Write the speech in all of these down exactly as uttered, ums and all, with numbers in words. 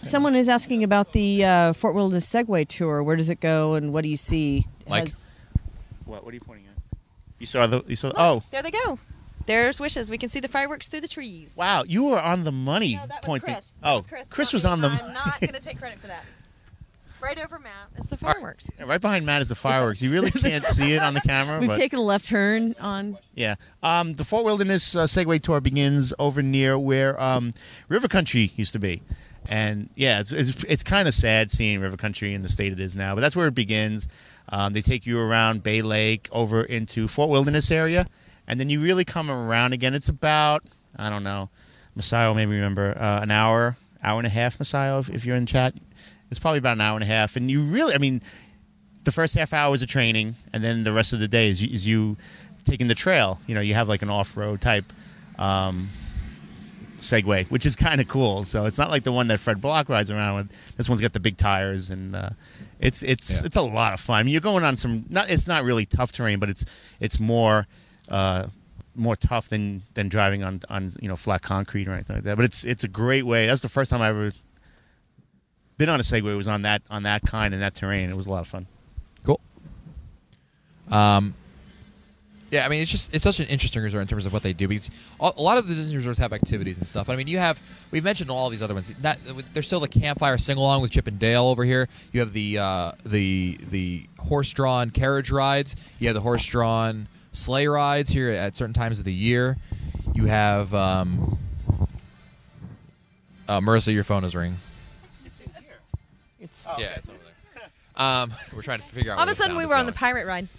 Someone is asking about the uh, Fort Wilderness Segway Tour. Where does it go, and what do you see? Mike? Has- What? What are you pointing at? You saw the. You saw. Look, oh, there they go. There's Wishes. We can see the fireworks through the trees. wow! You were on the money. No, that was pointing. Chris. Oh, That was Chris. Chris Not was me. on the. I'm not going to take credit for that. Right over Matt is the fireworks. Yeah, right behind Matt is the fireworks. You really can't see it on the camera. We've but taken a left turn on. Yeah. Um, the Fort Wilderness uh, Segway Tour begins over near where um, River Country used to be. And, yeah, it's it's, it's kind of sad seeing River Country in the state it is now. But that's where it begins. Um, they take you around Bay Lake over into Fort Wilderness area. And then you really come around again. It's about, I don't know, Messiah will maybe remember, uh, an hour, hour and a half, Messiah, if, if you're in chat. It's probably about an hour and a half. And you really, I mean, the first half hour is a training, and then the rest of the day is, is you taking the trail. You know, you have like an off-road type um, Segway, which is kind of cool. So it's not like the one that Fred Block rides around with. This one's got the big tires, and uh, it's it's Yeah. it's a lot of fun. I mean, you're going on some. Not it's not really tough terrain, but it's it's more. Uh, more tough than, than driving on, on you know flat concrete or anything like that. But it's it's a great way. That's the first time I ever been on a Segway. It was on that on that kind and that terrain. It was a lot of fun. Cool. Um, yeah, I mean, it's just it's such an interesting resort in terms of what they do, because a a lot of the Disney resorts have activities and stuff. I mean, you have we've mentioned all these other ones. Not, there's still the campfire sing along with Chip and Dale over here. You have the uh, the the horse drawn carriage rides. You have the horse drawn sleigh rides here at certain times of the year. You have um, uh, Marissa, your phone is ringing. It's in here. It's Yeah, it's over there. Um, we're trying to figure out. All of where a sudden, sound we is were on the going. pirate ride.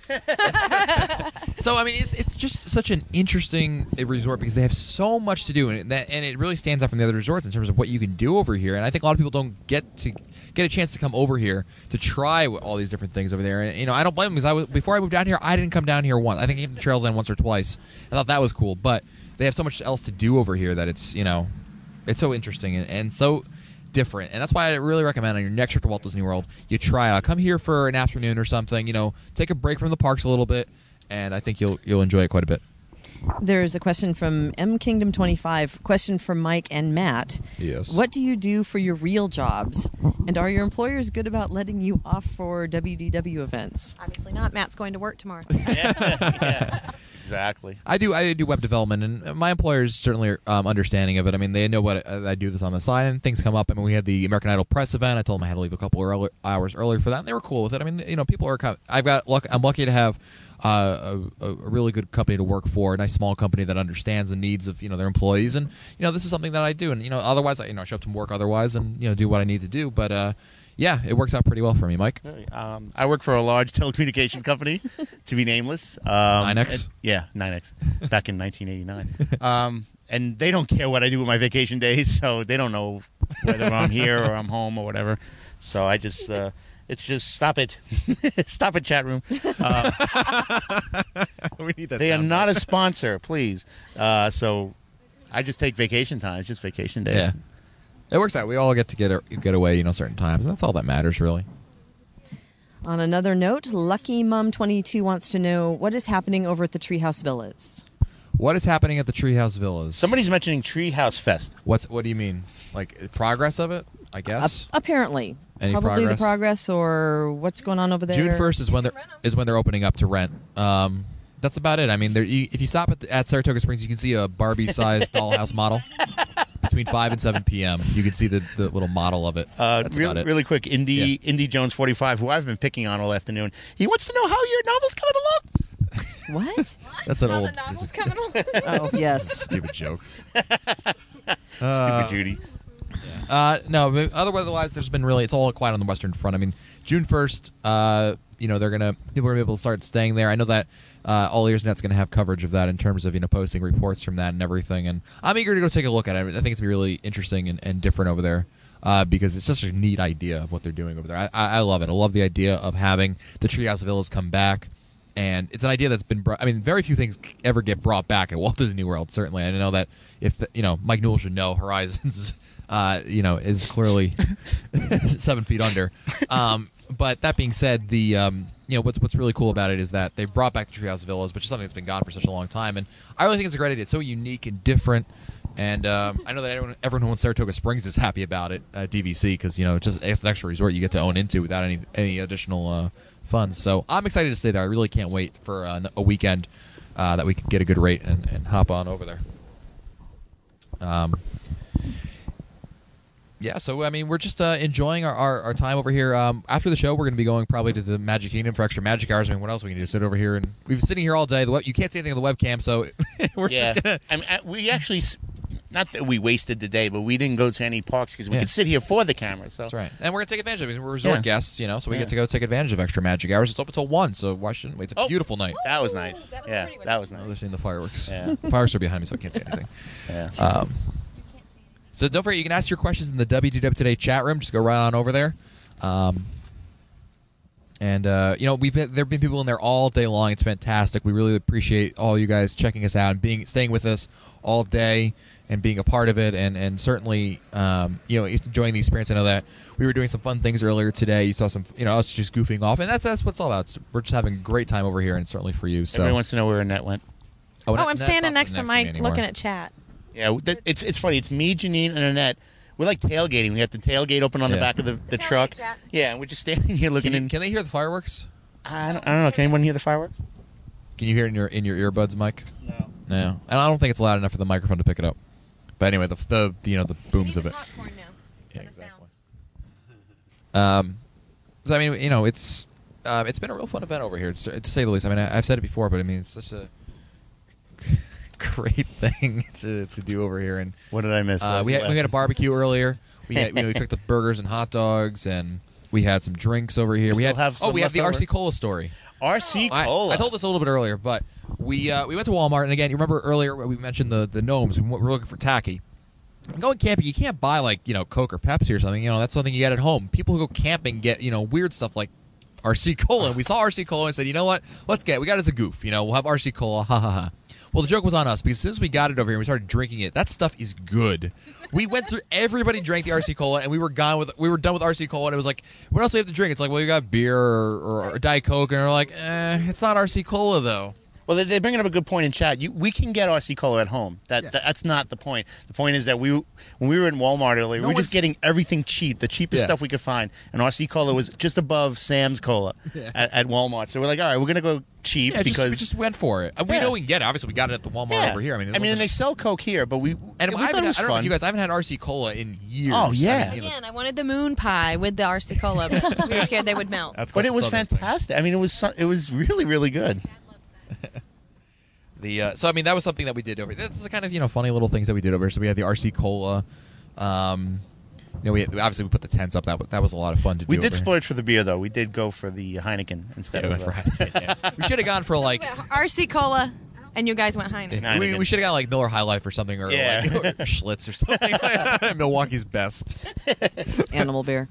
So I mean, it's it's just such an interesting resort because they have so much to do, and that and it really stands out from the other resorts in terms of what you can do over here. And I think a lot of people don't get to get a chance to come over here to try all these different things over there. And you know, I don't blame them because I was, before I moved down here, I didn't come down here once. I think I came to Trails End once or twice. I thought that was cool, but they have so much else to do over here that it's you know, it's so interesting and, and so different. And that's why I really recommend on your next trip to Walt Disney World, you try it out. Come here for an afternoon or something. You know, take a break from the parks a little bit, and I think you'll you'll enjoy it quite a bit. There's a question from M Kingdom twenty-five. Question from Mike and Matt. Yes. What do you do for your real jobs? And are your employers good about letting you off for W D W events? Obviously not. Matt's going to work tomorrow. yeah, exactly. I do. I do web development, and my employers certainly are um, understanding of it. I mean, they know what I, I do this on the side, and things come up. I mean, we had the American Idol press event. I told them I had to leave a couple early, hours earlier for that, and they were cool with it. I mean, you know, people are. Kind of, I've got luck. I'm lucky to have uh, a, a really good company to work for, a nice small company that understands the needs of you know their employees, and you know, this is something that I do. And you know, otherwise, I you know, I show up to work otherwise, and you know, do what I need to do. But uh, yeah, it works out pretty well for me, Mike. Um, I work for a large telecommunications company, to be nameless. Um, nine X? and- yeah, nine X, back in nineteen eighty-nine. Um, and they don't care what I do with my vacation days, so they don't know whether I'm here or I'm home or whatever. So I just, uh, it's just, stop it. Stop it, chat room. Uh, We need that. they are sound not bite. a sponsor, please. Uh, so I just take vacation time. It's just vacation days. Yeah, it works out. We all get to get get away, you know, certain times, and that's all that matters, really. On another note, Lucky Mum twenty-two wants to know what is happening over at the Treehouse Villas. What is happening at the Treehouse Villas? Somebody's mentioning Treehouse Fest. What's what do you mean? Like progress of it? I guess. Ap- apparently. Any Probably progress? the progress or what's going on over there. June first is when they're They can rent 'em. is when they're opening up to rent. Um, that's about it. I mean, there, you, if you stop at, the, at Saratoga Springs, you can see a Barbie-sized dollhouse model between five and seven p.m. You can see the, the little model of it. Uh, That's real, about it. really quick, Indy Indy Jones forty-five, who I've been picking on all afternoon. He wants to know how your novel's coming along. What? That's an How old the novel's coming on. Oh, yes. stupid joke. Stupid Judy. Uh, no, but otherwise, there's been really, it's all quiet on the Western Front. I mean, June first, uh, you know, they're going to, people are going to be able to start staying there. I know that uh, All Ears Net's going to have coverage of that in terms of, you know, posting reports from that and everything. And I'm eager to go take a look at it. I think it's going to be really interesting and, and different over there uh, because it's just a neat idea of what they're doing over there. I, I, I love it. I love the idea of having the Treehouse Villas come back. And it's an idea that's been brought. I mean, very few things ever get brought back at Walt Disney World. Certainly, I know that if the, you know, Mike Newell should know Horizons, uh, you know, is clearly seven feet under. Um, but that being said, the um, you know what's what's really cool about it is that they brought back the Treehouse Villas, which is something that's been gone for such a long time. And I really think it's a great idea. It's so unique and different. And um, I know that everyone, everyone who owns Saratoga Springs is happy about it at D V C because you know it's just it's an extra resort you get to own into without any any additional uh, funds. So I'm excited to stay there. I really can't wait for uh, a weekend uh, that we can get a good rate and, and hop on over there. Um. Yeah, so I mean, we're just uh, enjoying our, our, our time over here. Um, after the show, we're going to be going probably to the Magic Kingdom for extra Magic Hours. I mean, what else are we going to do? Sit over here and we've been sitting here all day. The web, you can't see anything on the webcam, so we're yeah. just gonna. I mean, I- we actually, s- not that we wasted the day, but we didn't go to any parks because we Yeah. could sit here for the camera. So That's right, and we're going to take advantage of it because we're resort Yeah. guests, you know, so we Yeah. get to go take advantage of extra Magic Hours. It's open till one, so why shouldn't we? It's a Oh. beautiful night. that was nice. That was a yeah, pretty one. that was Oh, nice. they're seeing the fireworks. Yeah. The fireworks are behind me, so I can't see anything. Yeah. Um, So don't forget, you can ask your questions in the W D W Today chat room. Just go right on over there. Um, and, uh, you know, we've had, there have been people in there all day long. It's fantastic. We really appreciate all you guys checking us out and being staying with us all day and being a part of it. And, and certainly, um, you know, enjoying the experience. I know that we were doing some fun things earlier today. You saw some, you know, us just goofing off. And that's that's what it's all about. It's- we're just having a great time over here, and certainly for you. So. Everyone wants to know where Annette went. Oh, Annette- I'm Annette's standing not next to me Mike anymore. looking at chat. Yeah, that, it's it's funny. It's me, Janine, and Annette. We're like tailgating. We got the tailgate open on the Yeah. back of the, the tailgate truck. chat. Yeah, and we're just standing here looking Can, you, in. can they hear the fireworks? I don't, I don't know. Can anyone hear the fireworks? Can you hear it in your in your earbuds, Mike? No. No, and I don't think it's loud enough for the microphone to pick it up. But anyway, the the you know the booms of it. Popcorn now. Yeah, For the exactly. sound. Um, so I mean, you know, it's um, it's been a real fun event over here, to, to say the least. I mean, I, I've said it before, but I mean, it's such a great thing to, to do over here. And What did I miss? What uh, was we the had, we last- had a barbecue earlier. We had you know we cooked the burgers and hot dogs, and we had some drinks over here. We We still had have oh, some we have the left R C over. Cola story. R C I, Cola. I told this a little bit earlier, but we uh, we went to Walmart, and again, you remember earlier we mentioned the the gnomes. We were looking for tacky. Going camping, you can't buy like you know Coke or Pepsi or something. You know that's something you get at home. People who go camping get you know weird stuff like R C Cola. And we saw R C Cola and said, you know what? Let's get it. We got it as a goof. You know, we'll have R C Cola. Ha ha ha. Well, the joke was on us because as soon as we got it over here and we started drinking it, that stuff is good. We went through everybody drank the R C Cola and we were gone with we were done with R C Cola and it was like, what else do we have to drink? It's like, well, you got beer or, or, or Diet Coke and we're like, eh, it's not R C Cola though. Well, they- they're bringing up a good point in chat. You, we can get R C Cola at home. That, Yes. that that's not the point. The point is that we when we were in Walmart earlier, No we were one's- just getting everything cheap, the cheapest Yeah. stuff we could find, and R C Cola was just above Sam's Cola Yeah. at, at Walmart. So we're like, all right, we're gonna go cheap Yeah, just, because we just went for it. And we Yeah. know we can get it. Obviously, we got it at the Walmart yeah. over here. I mean, it I mean, and wasn't- they sell Coke here, but we and we I, thought haven't, it was I don't know fun. if you guys, I haven't had R C Cola in years. Oh, yeah. I mean, you know, Again, I wanted the moon pie with the R C Cola, but we were scared they would melt. that's but quite it the was Southern thing. fantastic. I mean, it was so- it was really really good. The uh, so I mean that was something that we did over. That's the kind of you know funny little things that we did over here. So we had the R C Cola. Um, you know, we had, obviously we put the tents up. That was, that was a lot of fun to We do. did over here. splurge for the beer though. We did go for the Heineken instead Yeah, we of went the, for Heineken, yeah. We should have gone for like R C Cola, and you guys went Heineken. Heineken. we, we should have got like Miller High Life or something, or Yeah. like or Schlitz or something. Milwaukee's best. Animal beer.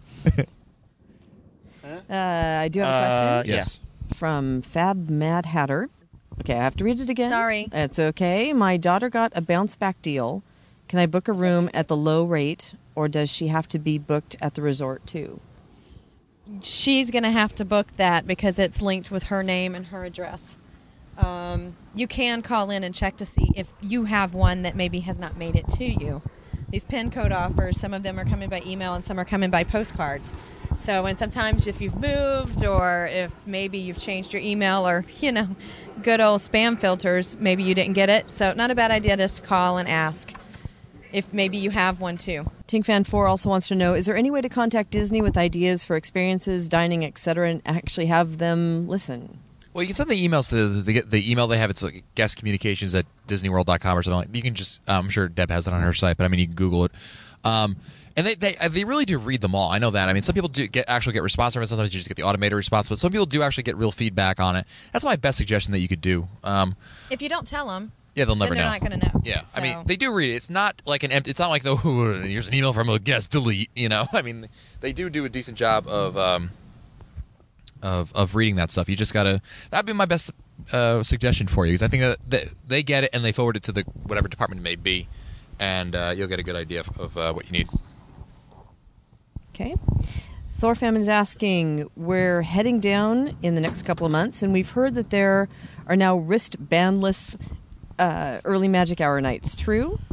Uh, I do have a Uh, question Yeah. Yes. from Fab Mad Hatter. Okay, I have to read it again. Sorry. It's okay. My daughter got a bounce back deal. Can I book a room at the low rate, or does she have to be booked at the resort too? She's going to have to book that because it's linked with her name and her address. Um, you can call in and check to see if you have one that maybe has not made it to you. These pin code offers, some of them are coming by email and some are coming by postcards. So, and sometimes if you've moved or if maybe you've changed your email or, you know, good old spam filters, maybe you didn't get it. So, not a bad idea just to call and ask if maybe you have one too. Tinkfan four also wants to know, is there any way to contact Disney with ideas for experiences, dining, et cetera, and actually have them listen? Well, you can send the emails to the, the, the email they have. It's like guest communications at disney world dot com or something like. You can just, I'm sure Deb has it on her site, but I mean, you can Google it. Um, and they, they they really do read them all. I know that. I mean, some people do get actually get response from it. Sometimes you just get the automated response, but some people do actually get real feedback on it. That's my best suggestion that you could do. Um, If you don't tell them, yeah, they'll never then they're know. not going to know. Yeah, I mean, So- they do read it. It's not like an empty. It's not like the oh, here's an email from a guest. Delete. You know, I mean, they do do a decent job of um, of of reading that stuff. You just gotta. That'd be my best uh, suggestion for you because I think that that they get it and they forward it to the whatever department it may be, and uh, you'll get a good idea of, of uh, what you need. Okay. Thorfam is asking, we're heading down in the next couple of months, and we've heard that there are now wristbandless uh, early magic hour nights. True?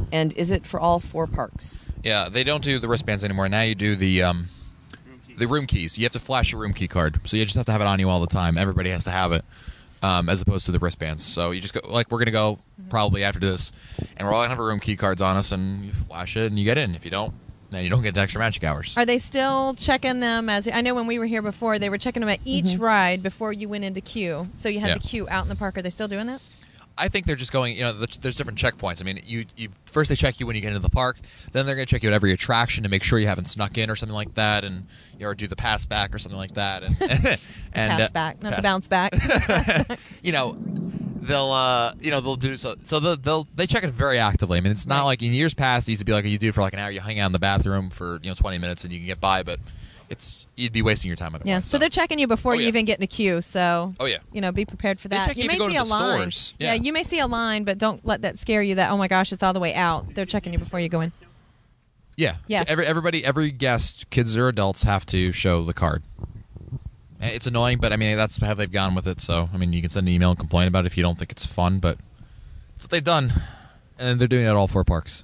And is it for all four parks? Yeah, they don't do the wristbands anymore. Now you do the um, the room keys. You have to flash your room key card, so you just have to have it on you all the time. Everybody has to have it, um, as opposed to the wristbands. So you just go like we're gonna go probably after this, and we're all gonna have our room key cards on us, and you flash it and you get in. If you don't, then you don't get the extra magic hours. Are they still checking them as I know when we were here before, they were checking them at each mm-hmm. ride before you went into queue. So you had Yeah. the queue out in the park. Are they still doing that? I think they're just going, you know, there's different checkpoints. I mean, you, you first they check you when you get into the park, then they're going to check you at every attraction to make sure you haven't snuck in or something like that, and you know, or do the pass back or something like that. And, and pass uh, back, not pass. the bounce back. You know, they'll, uh, you know, they'll do so. So they'll, they'll they check it very actively. I mean, it's not Right. like in years past it used to be like you do for like an hour, you hang out in the bathroom for you know twenty minutes and you can get by, but it's you'd be wasting your time otherwise. Yeah, so they're checking you before Oh, you yeah. even get in a queue. So, Oh, yeah. you know, be prepared for They that. check you if may you go see to a the line. stores. Yeah. Yeah. you may see a line, but don't let that scare you. That oh my gosh, it's all the way out. They're checking you before you go in. Yeah. Yes. So every everybody, every guest, kids or adults, have to show the card. And it's annoying, but I mean that's how they've gone with it. So I mean, you can send an email and complain about it if you don't think it's fun, but that's what they've done, and they're doing it at all four parks.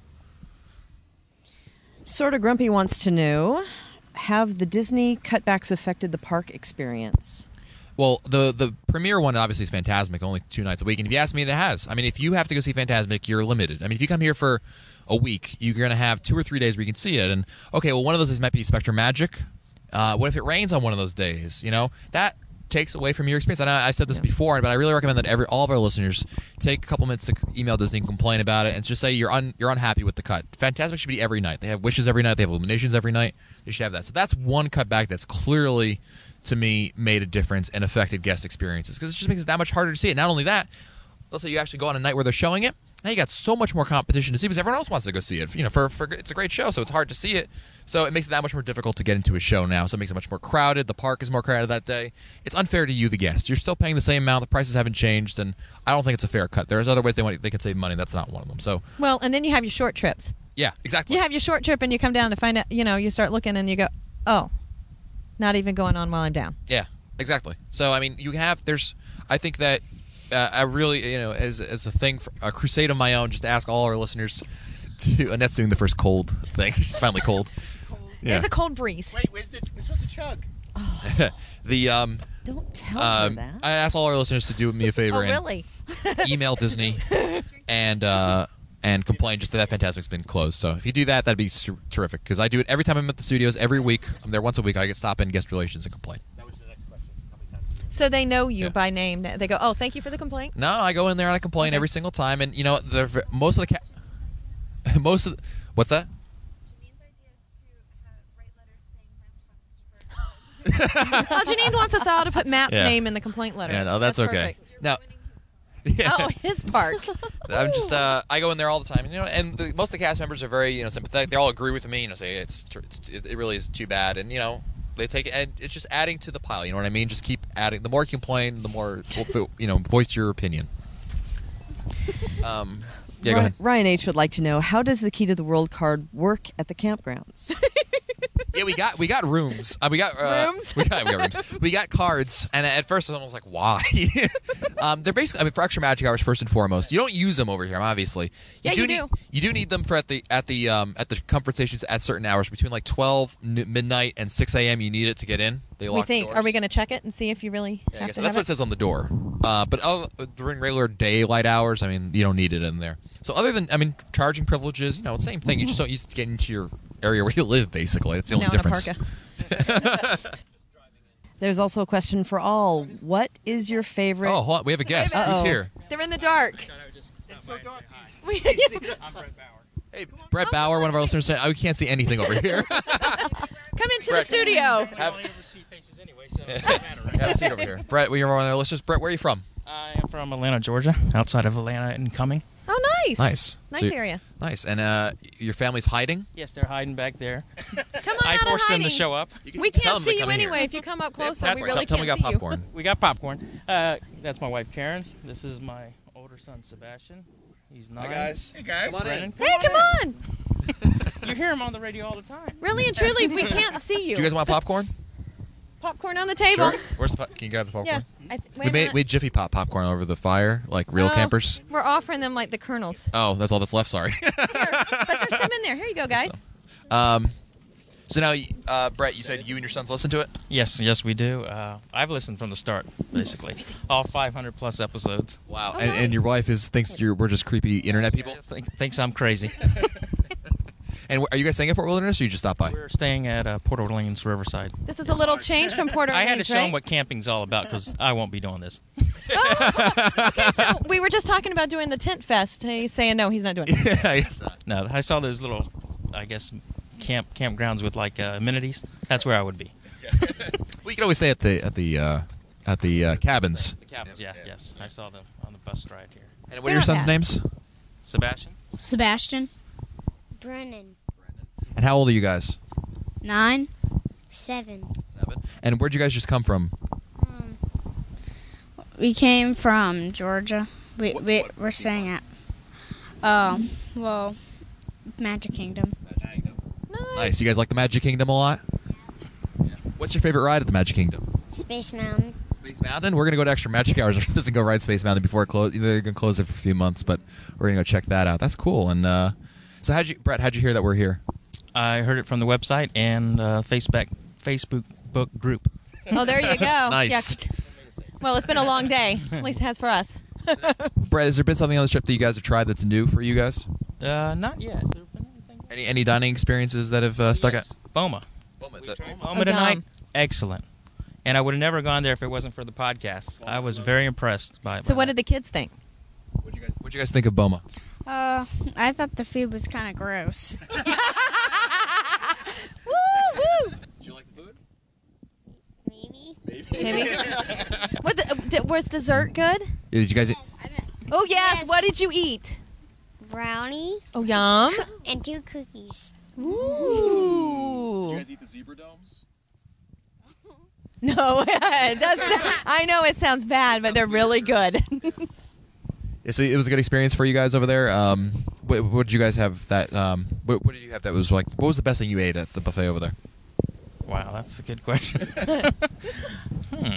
Sorta Grumpy wants to know, have the Disney cutbacks affected the park experience? Well, the the premiere one obviously is Fantasmic, only two nights a week. And if you ask me, it has. I mean, if you have to go see Fantasmic, you're limited. I mean, if you come here for a week, you're going to have two or three days where you can see it. And, okay, well, one of those days might be Spectrum Magic. Uh, what if it rains on one of those days? You know, that takes away from your experience. And I, I said this Yeah. before, but I really recommend that every all of our listeners take a couple minutes to email Disney and complain about it and just say you're un, you're unhappy with the cut. Fantasmic should be every night. They have Wishes every night. They have Illuminations every night. They should have that. So that's one cutback that's clearly, to me, made a difference and affected guest experiences because it just makes it that much harder to see it. Not only that, let's say you actually go on a night where they're showing it. Now you got so much more competition to see because everyone else wants to go see it. You know, for, for it's a great show, so it's hard to see it. So it makes it that much more difficult to get into a show now. So it makes it much more crowded. The park is more crowded that day. It's unfair to you, the guest. You're still paying the same amount. The prices haven't changed, and I don't think it's a fair cut. There's other ways they want they can save money. That's not one of them. So Well, and then you have your short trips. yeah, exactly. You have your short trip, and you come down to find out. You know, you start looking, and you go, oh, not even going on while I'm down. Yeah, exactly. So I mean, you have there's. I think that uh, I really you know as as a thing, for, a crusade of my own, just to ask all our listeners to. Annette's doing the first cold thing. She's finally cold. Yeah. There's a cold breeze. Wait, where's the? We're supposed to chug. the um, Don't tell um her that. I asked all our listeners to do me a favor Oh, and really? email Disney and uh and complain just that Fantasmic's been closed. So if you do that, that'd be su- terrific because I do it every time I'm at the studios. Every week, I'm there once a week. I get stop in guest relations and complain. That was the next question. How many times? did you- So they know you Yeah. by name. They go, oh, thank you for the complaint. No, I go in there and I complain Okay. every single time, and you know, the v- most of the ca- most of the, what's that? Janine's idea is to have, write letters saying Matt Oh, Janine wants us all to put Matt's Yeah. name in the complaint letter. Yeah, no, that's, okay. perfect. No, Oh, his park. I'm just uh, I go in there all the time, and, you know, and the, most of the cast members are very you know sympathetic. They all agree with me, you know, say it's, tr- it's it it really is too bad, and you know they take it, and it's just adding to the pile. You know what I mean? Just keep adding. The more you complain, the more you know. Voice your opinion. Um, yeah, go Ry- ahead. Ryan H. would like to know, how does the Key to the World card work at the campgrounds? Yeah, we got we got rooms. Uh, we got uh, Rooms? We got, we got rooms. We got cards, and at first I was like, "Why?" um, they're basically, I mean, for extra magic hours first and foremost. You don't use them over here, obviously. Yeah, you need, do. You do need them for at the at the um, at the comfort stations at certain hours between like twelve n- midnight and six a.m. You need it to get in. They We lock think. the Are we doors. going to check it and see if you really Yeah, I have guess to that's have what it says on the door. Uh, but oh, during regular daylight hours, I mean, you don't need it in there. So other than, I mean, charging privileges, you know, same thing. You just don't use it to get into your area where you live. Basically, it's the only now in a difference. parka. There's also a question for all. What is your favorite? Oh, hold on. We have a guest. Who's Uh-oh. here? They're in the dark. It's so dark. We- I'm Brett Bauer. Hey, Brett Bauer, one of our listeners, said, "Oh, we can't see anything over here." Come into the Brett. studio. I only ever see faces anyway, so it doesn't matter, right? Have a seat over here. Brett, we are one of our listeners. Brett, where are you from? I am from Atlanta, Georgia, outside of Atlanta and Cumming. Oh, nice. Nice. Nice So you- area. Nice. And uh, your family's hiding? Yes, they're hiding back there. Come on I out of forced them hiding. to show up. You can We tell can't them to see you come in here. anyway. If you come up closer, That's we right. really Tell, tell can't me we got see popcorn. We got popcorn. Uh, that's my wife, Karen. This is my older son, Sebastian. He's nine. Hi, guys. Hey guys. Come on in. Brennan. you. Hey, come on. You hear him on the radio all the time. Really and truly, we can't see you. Do you guys want popcorn? Popcorn on the table. Sure. Where's the pop- Can you grab the popcorn? Yeah. I th- wait We a made minute. we had Jiffy Pop popcorn over the fire, like real Oh, campers. We're offering them like the kernels. Oh, that's all that's left. Sorry. Here, but there's some in there. Here you go, guys. um, so now, uh, Brett, you said you and your sons listen to it. Yes, yes, we do. Uh, I've listened from the start, basically, all five hundred plus episodes. Wow. Oh, and, nice. and your wife is thinks you're we're just creepy internet people. Think, thinks I'm crazy. And wh- are you guys staying at Fort Wilderness, or you just stop by? We're staying at uh, Port Orleans Riverside. This is a little change from Port I Orleans, had to show right? them what camping's all about because I won't be doing this. Okay, so we were just talking about doing the tent fest. He's saying no, he's not doing it. Yeah, I guess not. No, I saw those little, I guess, camp campgrounds with like uh, amenities. That's where I would be. Well, you can always stay at the at the uh, at the uh, cabins. The cabins, yeah, yes. I saw them on the bus ride here. And what They're are your not sons' bad. names? Sebastian? Sebastian. Brennan. And how old are you guys? Nine. Seven. Seven. And where'd you guys just come from? Um, we came from Georgia. We, What- we, what- we're staying at, um, well, Magic Kingdom. Nice. You guys like the Magic Kingdom a lot? Yeah. What's your favorite ride at the Magic Kingdom? Space Mountain. Space Mountain. We're gonna go to Extra Magic Hours after this and go ride Space Mountain before it close. They're gonna close it for a few months, but we're gonna go check that out. That's cool. And uh, so, how'd you, Brett? How'd you hear that we're here? I heard it from the website and uh, Facebook Facebook book group. Oh, there you go. Nice. Yeah. Well, it's been a long day. At least it has for us. Brett, has there been something on this trip that you guys have tried that's new for you guys? Uh, not yet. There been anything? Any any dining experiences that have uh, stuck Yes. out? Boma. Boma, We that- tried Oh, Boma tonight. yum. Excellent. And I would have never gone there if it wasn't for the podcast. I was very impressed by it. So what did the kids think? What'd you guys What'd you guys think of Boma? Uh, I thought the food was kind of gross. Woo woo. Did you like the food? Maybe. Maybe. Maybe. What the, did, was dessert good? Did you guys? Eat? Oh yes. Yes. What did you eat? Brownie Oh yum. and two cookies. Ooh. eat the zebra domes? No, it does. I know it sounds bad, but they're really good. Yeah, so it was a good experience for you guys over there. Um, what, what did you guys have that? Um, what, what did you have that was like? What was the best thing you ate at the buffet over there? Wow, that's a good question. hmm.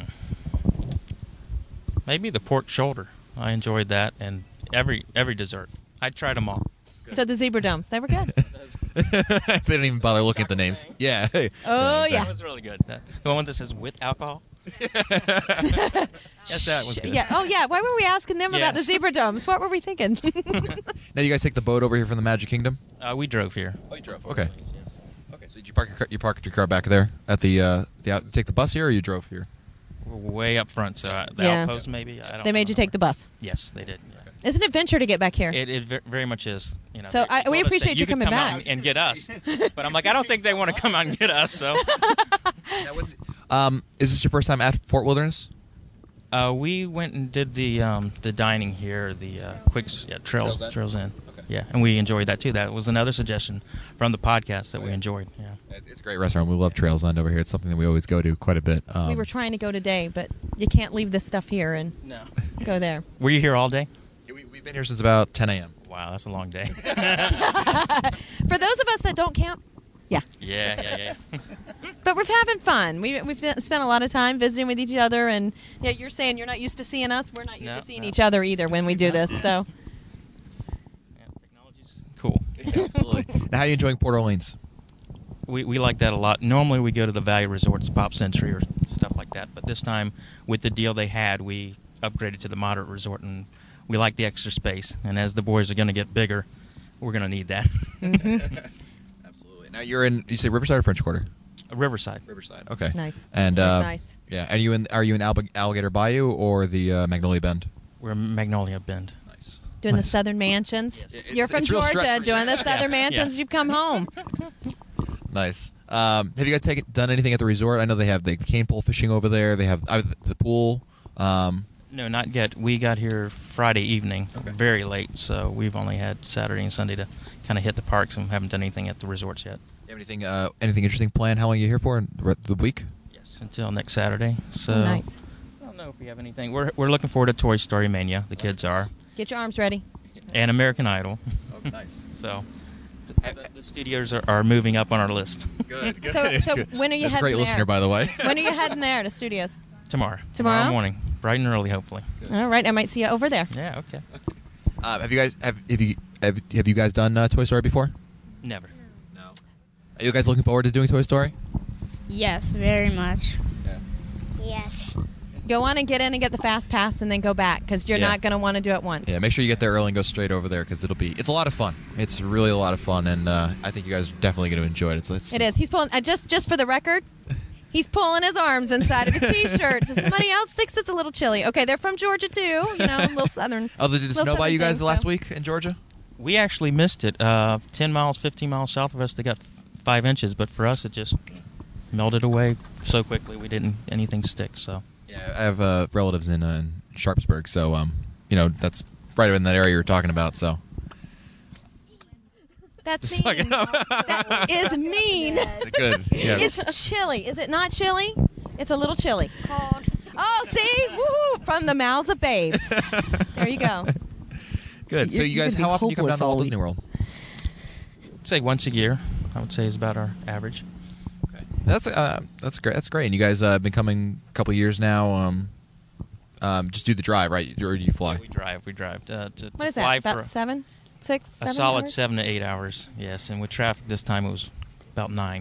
Maybe the pork shoulder. I enjoyed that, and every every dessert. I tried them all. So the zebra domes, they were good. They didn't even bother looking at the names. Yeah. Oh That yeah. was really good. That, the one that says with alcohol. Yes, that was good. Yeah. Oh yeah. Why were we asking them about the Yes. zebra domes? What were we thinking? Now you guys take the boat over here from the Magic Kingdom. Uh, we drove here. Oh, you drove. Okay. Okay. So did you park your car, you parked your car back there at the uh, the out, take the bus here, or you drove here? We're way up front, so uh, the Yeah. outpost maybe. I don't They made you take the bus. Yes, they did. Yeah. It's an adventure to get back here. It, it ve- very much is. You know, So they- I- they we told us that appreciate you could coming come out back. and, and get us. But I'm like, I don't think they want to come out and get us. So Now, what's, um, is this your first time at Fort Wilderness? uh, we went and did the um, the dining here, the uh, quick yeah, trails Trails End? trails in. Okay. Yeah, and we enjoyed that too. That was another suggestion from the podcast that Oh, we yeah. enjoyed. Yeah. It's, it's a great restaurant. We love Trails End over here. It's something that we always go to quite a bit. Um, we were trying to go today, but you can't leave this stuff here and No. go there. Were you here all day? yeah, we, we've been here since about ten a.m. Wow, that's a long day. For those of us that don't camp, yeah. yeah, yeah, yeah. But we're having fun. We, we've spent a lot of time visiting with each other, and yeah, you're saying you're not used to seeing us. We're not used No, to seeing no. each other either when we do this. So yeah technology's cool. Yeah, absolutely. Now, how are you enjoying Port Orleans? We we like that a lot. Normally we go to the Value Resorts, Pop Century, or stuff like that. But this time, with the deal they had, we upgraded to the Moderate Resort, and we like the extra space. And as the boys are going to get bigger, we're going to need that. Absolutely. Now you're in. You say Riverside or French Quarter? Riverside. Riverside. Okay. nice. And That's uh, nice. yeah, are you in? Are you in Alba- Alligator Bayou or the uh, Magnolia Bend? We're Magnolia Bend. Nice. Doing the Nice. Southern Mansions. Yes. You're It's- from it's real Georgia, stress-free. doing the Southern Yeah, Mansions. yeah. You've come home. Nice. Um, have you guys taken done anything at the resort? I know they have the cane pole fishing over there. They have uh, the pool. Um, No, not yet. We got here Friday evening, Okay. very late, so we've only had Saturday and Sunday to kind of hit the parks and haven't done anything at the resorts yet. you have anything? Uh, anything interesting planned? How long are you here for? The re- The week? Yes, until next Saturday. So Oh, nice. I don't know if we have anything. We're we're looking forward to Toy Story Mania. The kids are, Get your arms ready. and American Idol. Oh, nice. So The, the studios are, are moving up on our list. Good. Good. So, so when are you That's a heading great there? listener, by the way. When are you heading there to studios? Tomorrow. Tomorrow? morning, bright and early, hopefully. All right, I might see you over there. Yeah. Okay. Uh, have you guys have have you have, have you guys done uh, Toy Story before? Never. No. Are you guys looking forward to doing Toy Story? Yes, very much. Yes. Go on and get in and get the fast pass, and then go back because you're Yeah. not going to want to do it once. Yeah, make sure you get there early and go straight over there because it'll be it's a lot of fun. It's really a lot of fun, and uh, I think you guys are definitely going to enjoy it. It's, it's It is. He's pulling. Uh, just just for the record, he's pulling his arms inside of his T-shirt. So somebody else thinks it's a little chilly. Okay, they're from Georgia too. You know, a little southern. Oh, did it little snow by southern you guys thing, last so- week in Georgia? We actually missed it. Uh, Ten miles, fifteen miles south of us, they got f- five inches, but for us, it just melted away so quickly. We didn't anything stick. So. Yeah, I have uh, relatives in, uh, in Sharpsburg, so um, you know that's right in that area you're talking about. So That's Just mean. like- That is mean. good. Yes. It's chilly. Is it not chilly? It's a little chilly. Cold. Oh, see? Woohoo! From the mouths of babes. There you go. Good. So You- you you guys, could be how often do you come down hopeless to Walt all Disney week. World? I'd say once a year, I would say is about our average. Okay. That's uh, that's great. That's great. And you guys uh, have been coming a couple years now. Um, um, just do the drive, right? Or do you fly? We drive. We drive uh, to, to What is fly that? About for seven, six, a seven solid hours? seven to eight hours. Yes, and with traffic this time it was about nine.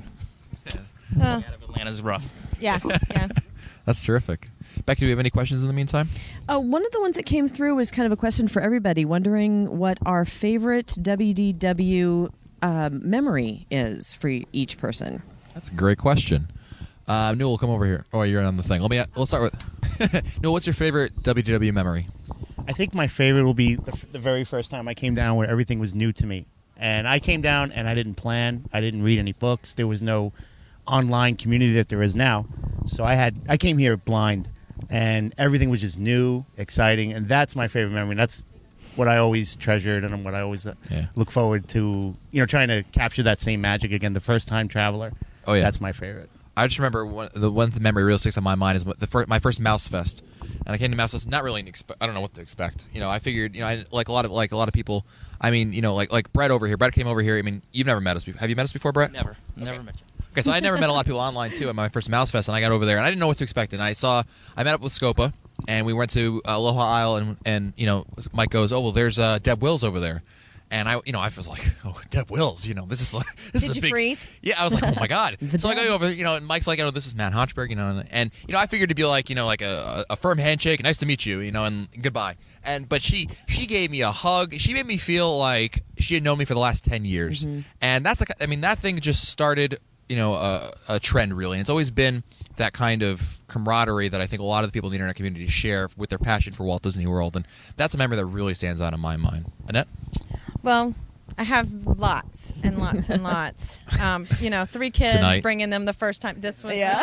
Uh, Out of Atlanta's rough. yeah, yeah. That's terrific. Becky, do we have any questions in the meantime? Oh, one of the ones that came through was kind of a question for everybody, wondering what our favorite W D W um, memory is for each person. That's a great question. Uh, Newell, come over here. Oh, you're on the thing. Let me. Let's start with Newell. What's your favorite W D W memory? I think my favorite will be the, f- the very first time I came down where everything was new to me. And I came down and I didn't plan. I didn't read any books. There was no online community that there is now. So I had I came here blind, and everything was just new, exciting, and that's my favorite memory. That's what I always treasured and what I always uh, Yeah. look forward to, you know, trying to capture that same magic again, the first time traveler. Oh, yeah. That's my favorite. I just remember one, the one memory really sticks on my mind is what- the fir- my first Mouse Fest, and I came to Mouse Fest not really expe- I don't know what to expect. You know, I figured you know I, like a lot of like a lot of people. I mean, you know, like like Brett over here. Brett came over here. I mean, you've never met us before. Have you met us before, Brett? Never, never met you. Okay, so I never met a lot of people online too at my first Mouse Fest, and I got over there and I didn't know what to expect. And I saw I met up with Scopa, and we went to uh, Aloha Isle, and and you know Mike goes, oh well, there's uh, Deb Wills over there. And I, you know, I was like, "Oh, Deb Wills, you know, this is like, this Did is a you big." freeze? Yeah, I was like, "Oh my god!" The So I Deb. go over, you know, and Mike's like, "Oh, this is Matt Hochberg," you know, and, and you know, I figured to be like, you know, like a, a firm handshake, nice to meet you, you know, and goodbye. And but she she gave me a hug. She made me feel like she had known me for the last ten years, and that's like, I mean, that thing just started, you know, a, a trend really. And it's always been that kind of camaraderie that I think a lot of the people in the internet community share with their passion for Walt Disney World, and that's a memory that really stands out in my mind. Annette. Well, I have lots and lots and lots. Um, you know, three kids, Tonight. bringing them the first time. This one, Yeah.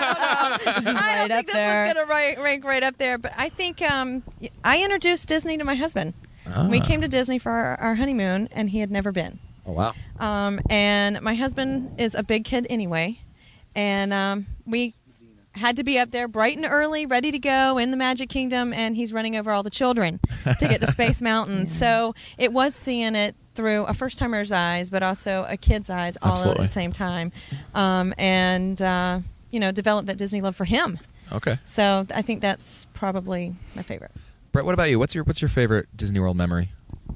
I don't, know. This is I right don't up think this there. one's gonna rank, rank right up there. But I think um, I introduced Disney to my husband. Ah. We came to Disney for our, our honeymoon, and he had never been. Oh wow. Um, and my husband is a big kid anyway, and um, we had to be up there bright and early, ready to go in the Magic Kingdom, and he's running over all the children to get to Space Mountain. So it was seeing it through a first-timer's eyes, but also a kid's eyes all Absolutely. at the same time, um, and uh, you know, develop that Disney love for him. Okay. So I think that's probably my favorite. Brett, what about you? What's your what's your favorite Disney World memory?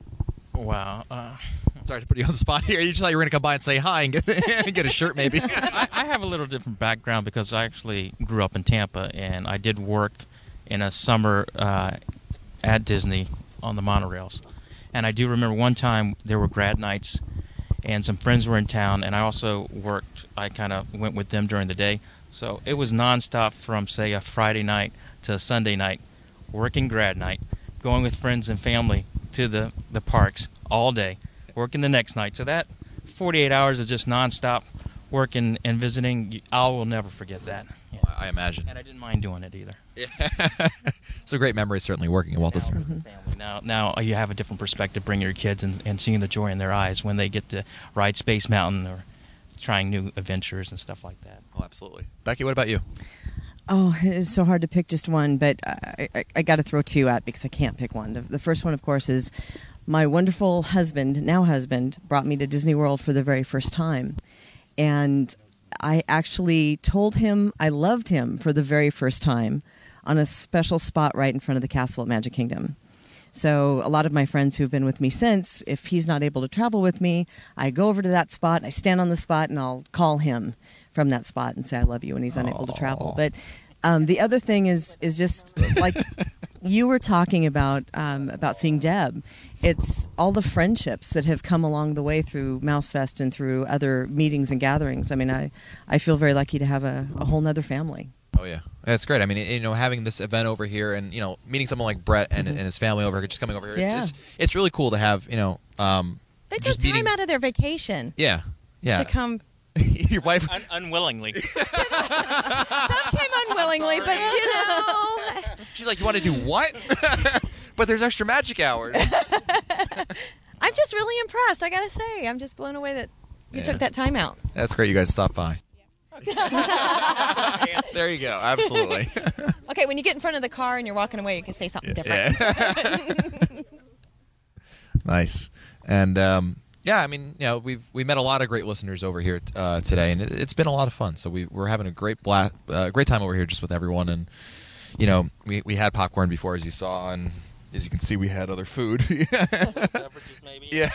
Wow. Uh, Sorry to put you on the spot here. You just thought you were going to come by and say hi and get, get a shirt, maybe. I, I have a little different background because I actually grew up in Tampa, and I did work in a summer uh, at Disney on the monorails. And I do remember one time there were grad nights, and some friends were in town, and I also worked. I kind of went with them during the day. So it was nonstop from, say, a Friday night to a Sunday night, working grad night, going with friends and family to the, the parks all day, working the next night. So that forty-eight hours of just nonstop working and visiting, I will never forget that. Yeah. I imagine. And I didn't mind doing it either. It's a great memory, certainly, working at Walt Now, Disney World. with the family. Now, now you have a different perspective, bringing your kids and, and seeing the joy in their eyes when they get to ride Space Mountain or trying new adventures and stuff like that. Oh, absolutely. Becky, what about you? Oh, it's so hard to pick just one, but I, I, I got to throw two out because I can't pick one. The, the first one, of course, is my wonderful husband, now husband, brought me to Disney World for the very first time. And I actually told him I loved him for the very first time on a special spot right in front of the castle at Magic Kingdom. So a lot of my friends who've been with me since, if he's not able to travel with me, I go over to that spot, I stand on the spot, and I'll call him from that spot and say I love you when he's unable to travel. But um, the other thing is is just like you were talking about um, about seeing Deb. It's all the friendships that have come along the way through Mouse Fest and through other meetings and gatherings. I mean, I, I feel very lucky to have a, a whole nother family. Oh yeah, that's great. I mean, you know, having this event over here, and you know, meeting someone like Brett and, and his family over here, just coming over here, Yeah. it's, it's it's really cool to have. You know, um, They took just time meeting- out of their vacation Yeah, yeah. to come. Your wife. Un- unwillingly. Some came unwillingly, but you know. She's like, you want to do what? But there's extra magic hours. I'm just really impressed. I gotta say, I'm just blown away that you Yeah. took that time out. That's great. You guys stopped by. There you go. Absolutely. Okay, when you get in front of the car and you're walking away, you can say something different. Yeah. Nice. And um, yeah, I mean, you know, we've we met a lot of great listeners over here uh, today, and it, it's been a lot of fun. So we we're having a great bla- uh, great time over here just with everyone, and you know, we we had popcorn before, as you saw, and as you can see, we had other food. Beverages, maybe. Yeah.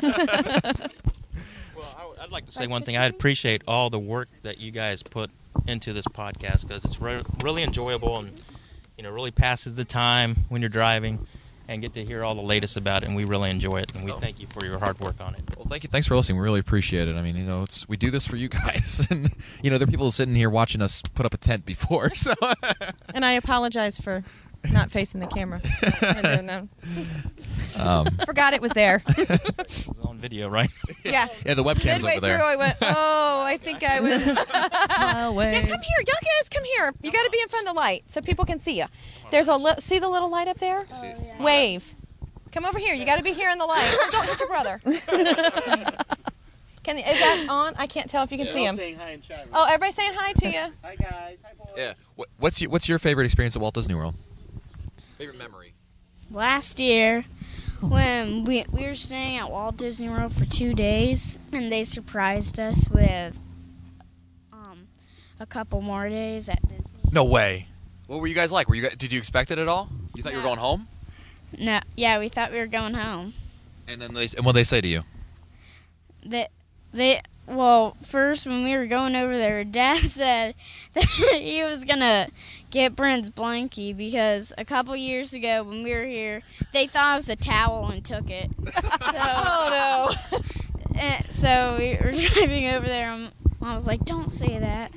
Well, I, I'd like to say one thing. I appreciate all the work that you guys put into this podcast because it's re- really enjoyable and you know really passes the time when you're driving and get to hear all the latest about it. And we really enjoy it, and we Oh. thank you for your hard work on it. Well, thank you. Thanks for listening. We really appreciate it. I mean, you know, it's we do this for you guys, and you know, there are people sitting here watching us put up a tent before. So, And I apologize for not facing the camera. when doing that. um, Forgot it was there. It was on video, right? Yeah. yeah, the webcam's Midway over there. through, I went, oh, I think I was. Yeah, Away. come here, y'all guys, come here. You got to be in front of the light so people can see you. There's a li- see the little light up there. Wave. Come over here. You got to be here in the light. Oh, don't hit your brother. Can is that on? I can't tell if you can see him. Saying hi in chat. Oh, everybody's saying hi to you. Hi guys. Hi boys. Yeah. What, what's your, what's your favorite experience at Walt Disney World? Favorite memory? Last year, when we we were staying at Walt Disney World for two days, and they surprised us with um, a couple more days at Disney. No way. What were you guys like? Were you guys, did you expect it at all? You thought you were No. going home? No, yeah, we thought we were going home. And then they and what they say to you? They, they, well, first when we were going over there, Dad said that he was gonna get Brent's blankie because a couple years ago when we were here, they thought it was a towel and took it. So, Oh no. and so we were driving over there, and I was like, "Don't say that."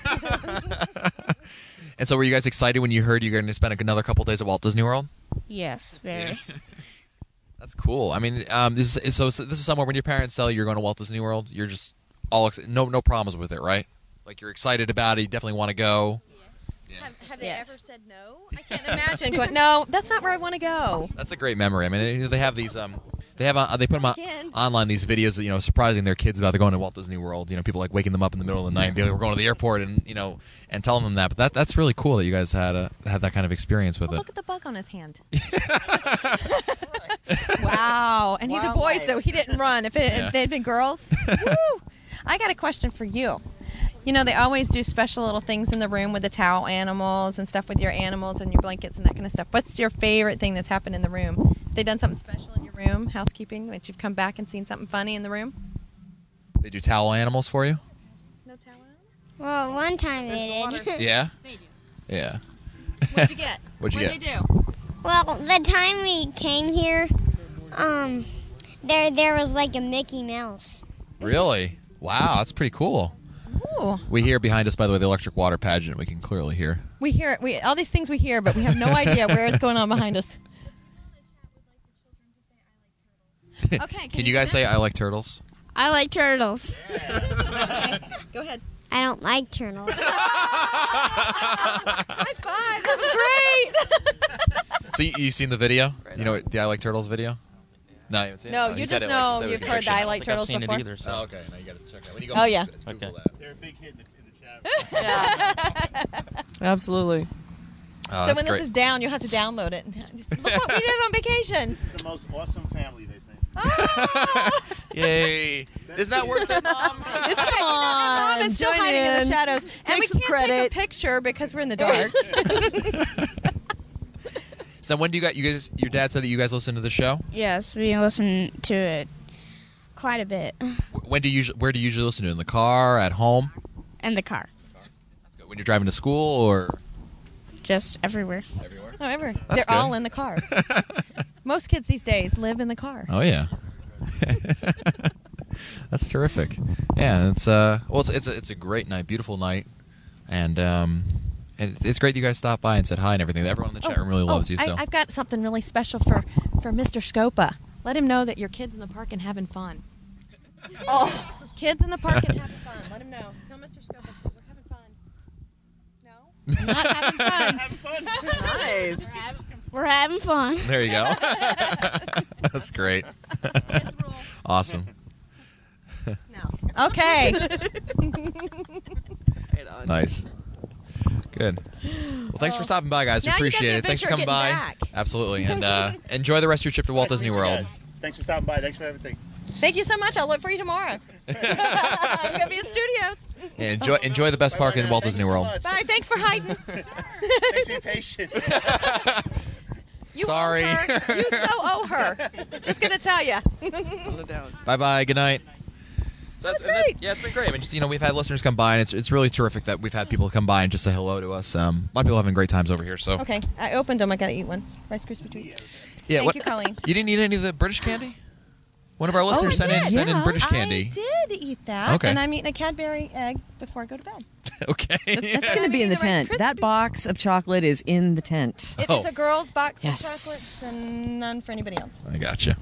And so were you guys excited when you heard you were going to spend another couple days at Walt Disney World? Yes, very. That's cool. I mean, um, this is, so, so this is somewhere when your parents tell you you're going to Walt Disney World, you're just all ex- no no problems with it, right? Like you're excited about it, you definitely want to go. Have, have they Yes. ever said no? I can't imagine going. No, that's not where I want to go. That's a great memory. I mean, they, they have these um, they have uh, they put them on, Again. online these videos, you know, surprising their kids about they're going to Walt Disney World. You know, people like waking them up in the middle of the night and being like, we're going to the airport, and you know, and telling them that. But that that's really cool that you guys had a, had that kind of experience with Oh, it. look at the bug on his hand. Wow. And he's a boy, so he didn't run. If, it, Yeah. if they'd been girls, woo! I got a question for you. You know, they always do special little things in the room with the towel animals and stuff with your animals and your blankets and that kind of stuff. What's your favorite thing that's happened in the room? Have they done something special in your room, housekeeping, that you've come back and seen something funny in the room? They do towel animals for you? No towel animals? Well, one time There's the they water. did. Yeah. They do. Yeah. What'd you get? What'd you What'd get? they do? Well, the time we came here, um, there there was like a Mickey Mouse. Really? Wow, that's pretty cool. Ooh. We hear behind us, by the way, the electric water pageant. We can clearly hear. We hear it. We all these things we hear, but we have no idea where it's going on behind us. Okay. Can, Can you guys say I like turtles? I like turtles. Okay, go ahead. I don't like turtles. High five. That was great. So you, you seen the video? You know the I like turtles video? No, you haven't seen it. No, Oh, you he said just it like- know said it you've with heard fiction. the I I like don't think turtles I've seen before. it either. So. Oh, okay. Now you got to check that. When you go Oh, yeah. Google Okay. that. They're a big hit in the, in the chat. Absolutely. Oh, so that's when great. this is down, you'll have to download it. And just, look what we did on vacation. This is the most awesome family, they Yay! Isn't that worth it, Mom? It's come on. Mom is still join hiding in. in. the shadows, Take and we some can't credit. take a picture because we're in the dark. So when do you got you guys? Your dad said that you guys listen to the show. Yes, we listen to it quite a bit When do you usually? Where do you usually listen to it? In the car, at home? in the car, That's good. When you're driving to school or just everywhere. everywhere? However, That's they're good. all in the car. Most kids these days live in the car. Oh yeah. That's terrific. Yeah, it's uh well it's it's a, it's a great night, beautiful night. And um and it's great that you guys stopped by and said hi and everything. Everyone in the chat room really oh, loves you, I, so I've got something really special for, for Mister Scopa. Let him know that your kid's in the park and having fun. Oh, kids in the park and having fun. Let him know. Tell Mister Scopa we're having fun. No, I'm not having fun. Nice. We're having fun. there you go. That's great. Awesome. No. Okay. Nice. Good. Well, thanks for stopping by, guys. We Now you got appreciate the it. Thanks for adventure coming of by. getting back. Absolutely. And uh, enjoy the rest of your trip to Walt Disney World. Thanks for stopping by. Thanks for everything. Thank you so much. I'll look for you tomorrow. I'm going to be in studios. Yeah, enjoy enjoy the best park in Walt Thank Disney you so World. much. Bye. Thanks for hiding. Thanks for being patient. You Sorry. Owe her. You so owe her. Just going to tell you. Bye bye. Good night. So that's, That's and that's- great. yeah, it's been great. I mean, just, you know, we've had listeners come by, and it's it's really terrific that we've had people come by and just say hello to us. Um, a lot of people are having great times over here. So Okay. I opened them. I got to eat one. Rice Krispie treat. yeah, Thank what, you, Colleen. You didn't eat any of the British candy? One of our listeners Oh, I sent in did. sent in Yeah. British candy. I did eat that. Okay. And I'm eating a Cadbury egg before I go to bed. Okay. That's going to be in the The Rice tent. That Krispie. box of chocolate is in the tent. It Oh. is a girl's box Yes. of chocolates and none for anybody else. I gotcha.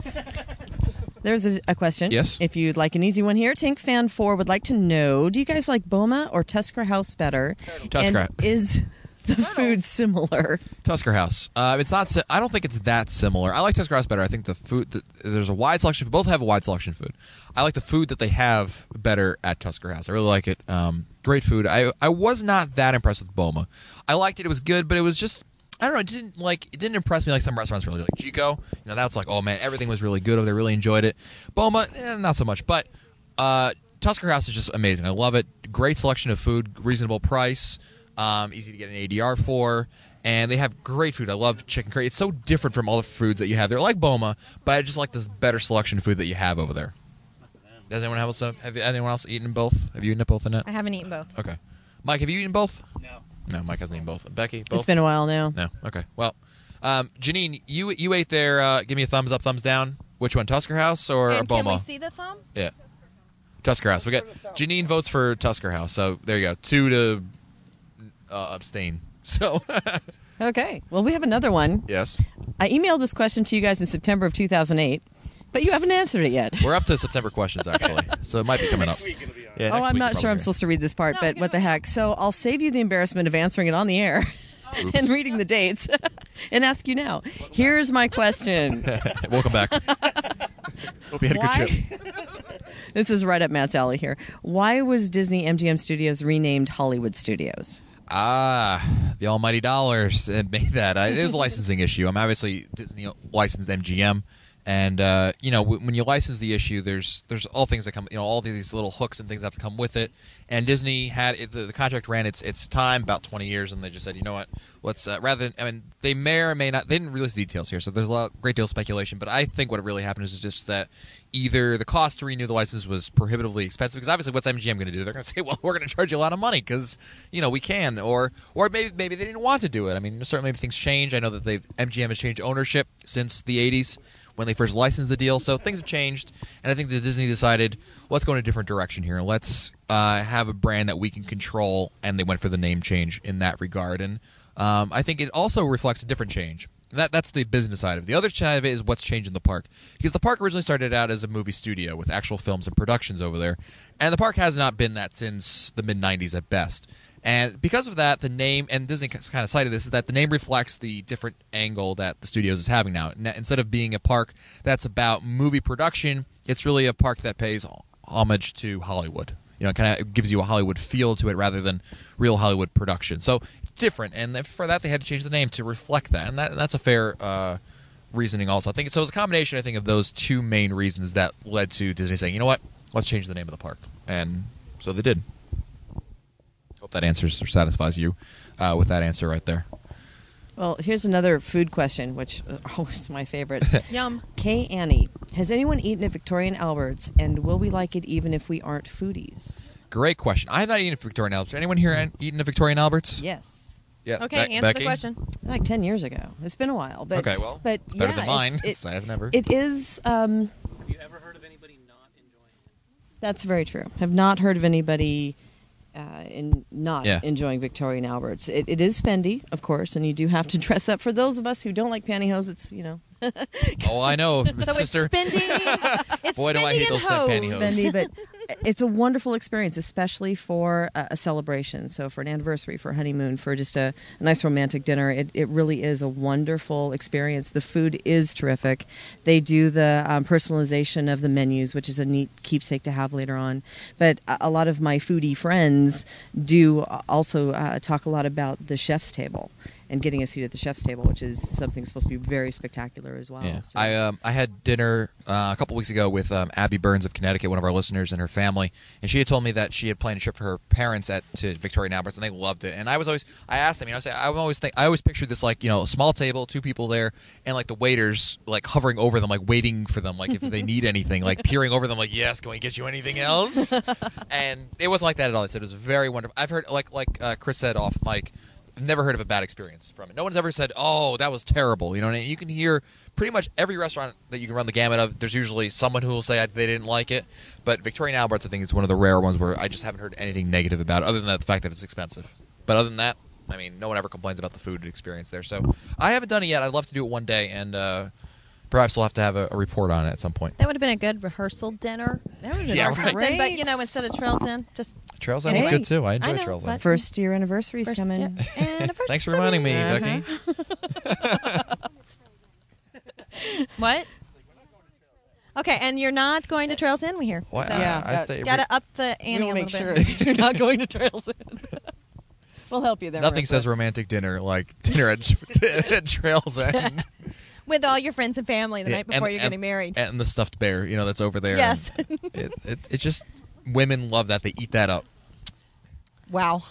There's a, a question. Yes. If you'd like an easy one here, Tink Fan four would like to know, do you guys like Boma or Tusker House better? Tusker. And is the food similar? Tusker House. Uh, it's not. Si- I don't think it's that similar. I like Tusker House better. I think the food. The, there's a wide selection. Both have a wide selection of food. I like the food that they have better at Tusker House. I really like it. Um, great food. I I was not that impressed with Boma. I liked it. It was good, but it was just. I don't know. It didn't like. It didn't impress me like some restaurants really like Chico. You know, that's like, oh man, everything was really good over there. Really enjoyed it. Boma, eh, not so much. But uh, Tusker House is just amazing. I love it. Great selection of food, reasonable price, um, easy to get an A D R for, and they have great food. I love chicken curry. It's so different from all the foods that you have there, like Boma. But I just like this better selection of food that you have over there. Does anyone else have anyone else eaten both? Have you eaten both in it? I haven't eaten both. Okay, Mike, have you eaten both? No. No, Mike hasn't eaten both. Becky, both. It's been a while now. No. Okay. Well, um, Janine, you you ate there. Uh, give me a thumbs up, thumbs down. Which one, Tusker House or And can Boma? we see the thumb? Yeah, Tusker House. We got Janine votes for Tusker House. So there you go. Two to uh, abstain. So Okay. Well, we have another one. yes, I emailed this question to you guys in September of two thousand eight, but you haven't answered it yet. we're up to September questions actually, so it might be coming up. Yeah, Oh, next I'm week not you're sure I'm probably supposed to read this part, No, but you what the can. heck. So I'll save you the embarrassment of answering it on the air Oops. and reading the dates and ask you now. Here's my question. here. Welcome back. Hope you had a good trip. Why? This is right up Matt's alley here. Why was Disney M G M Studios renamed Hollywood Studios? Ah, the almighty dollars it made that. Uh, it was a licensing issue. I'm obviously Disney licensed M G M, and uh, you know w- when you license the issue, there's there's all things that come, you know, all these little hooks and things that have to come with it. And Disney had it, the, the contract ran its its time, about twenty years, and they just said, you know what, let's uh, rather than, I mean, they may or may not, they didn't release the details here, so there's a lot, great deal of speculation. But I think what really happened is just that either the cost to renew the license was prohibitively expensive, because obviously what's M G M going to do? They're going to say, well, we're going to charge you a lot of money because, you know, we can, or or maybe maybe they didn't want to do it. I mean, certainly things change. I know that they've M G M has changed ownership since the eighties when they first licensed the deal, so things have changed, and I think that Disney decided, let's go in a different direction here. Let's uh, have a brand that we can control, and they went for the name change in that regard. And um, I think it also reflects a different change. That that's the business side of it. The other side of it is what's changed in the park, because the park originally started out as a movie studio with actual films and productions over there, and the park has not been that since the mid nineties at best. And because of that, the name, and Disney kind of cited this, is that the name reflects the different angle that the studios is having now. N- Instead of being a park that's about movie production, it's really a park that pays homage to Hollywood. You know, it kind of gives you a Hollywood feel to it rather than real Hollywood production. So it's different, and for that they had to change the name to reflect that, and that, that's a fair uh, reasoning also. I think so. It was a combination, I think, of those two main reasons that led to Disney saying, you know what, let's change the name of the park. And so they did. Hope that answers or satisfies you uh, with that answer right there. Well, here's another food question, which uh, always my favorites. Yum. Kay Annie, has anyone eaten at Victoria and Albert's, and will we like it even if we aren't foodies? Great question. I have not eaten at Victoria and Albert's. Anyone here an- eaten at Victoria and Albert's? Yes. Yeah. Okay, Be- answer Becky? the question. Like ten years ago. It's been a while. But, Okay, well, but it's better yeah, than mine. It, I have never. it is... Um, Have you ever heard of anybody not enjoying it? That's very true. Have not heard of anybody uh, in not Yeah. enjoying Victoria and Albert's. It, it is spendy, of course, and you do have to dress up. For those of us who don't like pantyhose, it's, you know... Oh, I know, So sister. it's spending. It's Boy, do I spending hate and those scent hose. pantyhose. spendy, but it's a wonderful experience, especially for a, a celebration. So for an anniversary, for a honeymoon, for just a, a nice romantic dinner, it, it really is a wonderful experience. The food is terrific. They do the um, personalization of the menus, which is a neat keepsake to have later on. But a, a lot of my foodie friends do also uh, talk a lot about the chef's table and getting a seat at the chef's table, which is something supposed to be very spectacular as well. Yeah. So- I um I had dinner uh, a couple weeks ago with um, Abby Burns of Connecticut, one of our listeners, and her family, and she had told me that she had planned a trip for her parents at to Victoria and Albert's, and they loved it. And I was always I asked them, you know, I said I always think I always pictured this like you know a small table, two people there, and like the waiters like hovering over them, like waiting for them, like if they need anything, like peering over them, like yes, can we get you anything else? And it wasn't like that at all. It said it was very wonderful. I've heard like like uh, Chris said off mic. I've never heard of a bad experience from it. No one's ever said, "Oh, that was terrible." You know, what I mean? You can hear pretty much every restaurant that you can run the gamut of. There's usually someone who will say they didn't like it, but Victoria and Albert's, I think, is one of the rare ones where I just haven't heard anything negative about it, other than the fact that it's expensive. But other than that, I mean, no one ever complains about the food experience there. So I haven't done it yet. I'd love to do it one day, and uh, perhaps we'll have to have a, a report on it at some point. That would have been a good rehearsal dinner. That was Yeah, or right. something, but you know, instead of Trails End, just Trails End was Hey. good too. I enjoy I know, Trails but- End. First year anniversary's first, coming. yeah, and a first Thanks for reminding me, Uh-huh. Becky. What? Okay, and you're not going to Trails End, we hear. Well, So, I- Yeah, I that- think- gotta up the We ante a want to little make bit. sure you're not going to Trails End. We'll help you there. Nothing Marissa. says romantic dinner like dinner at, at Trails End. With all your friends and family the Yeah, night before and- you're and- getting married. And the stuffed bear, you know, that's over there. Yes. And it, it, it just, women love that. They eat that up. Wow.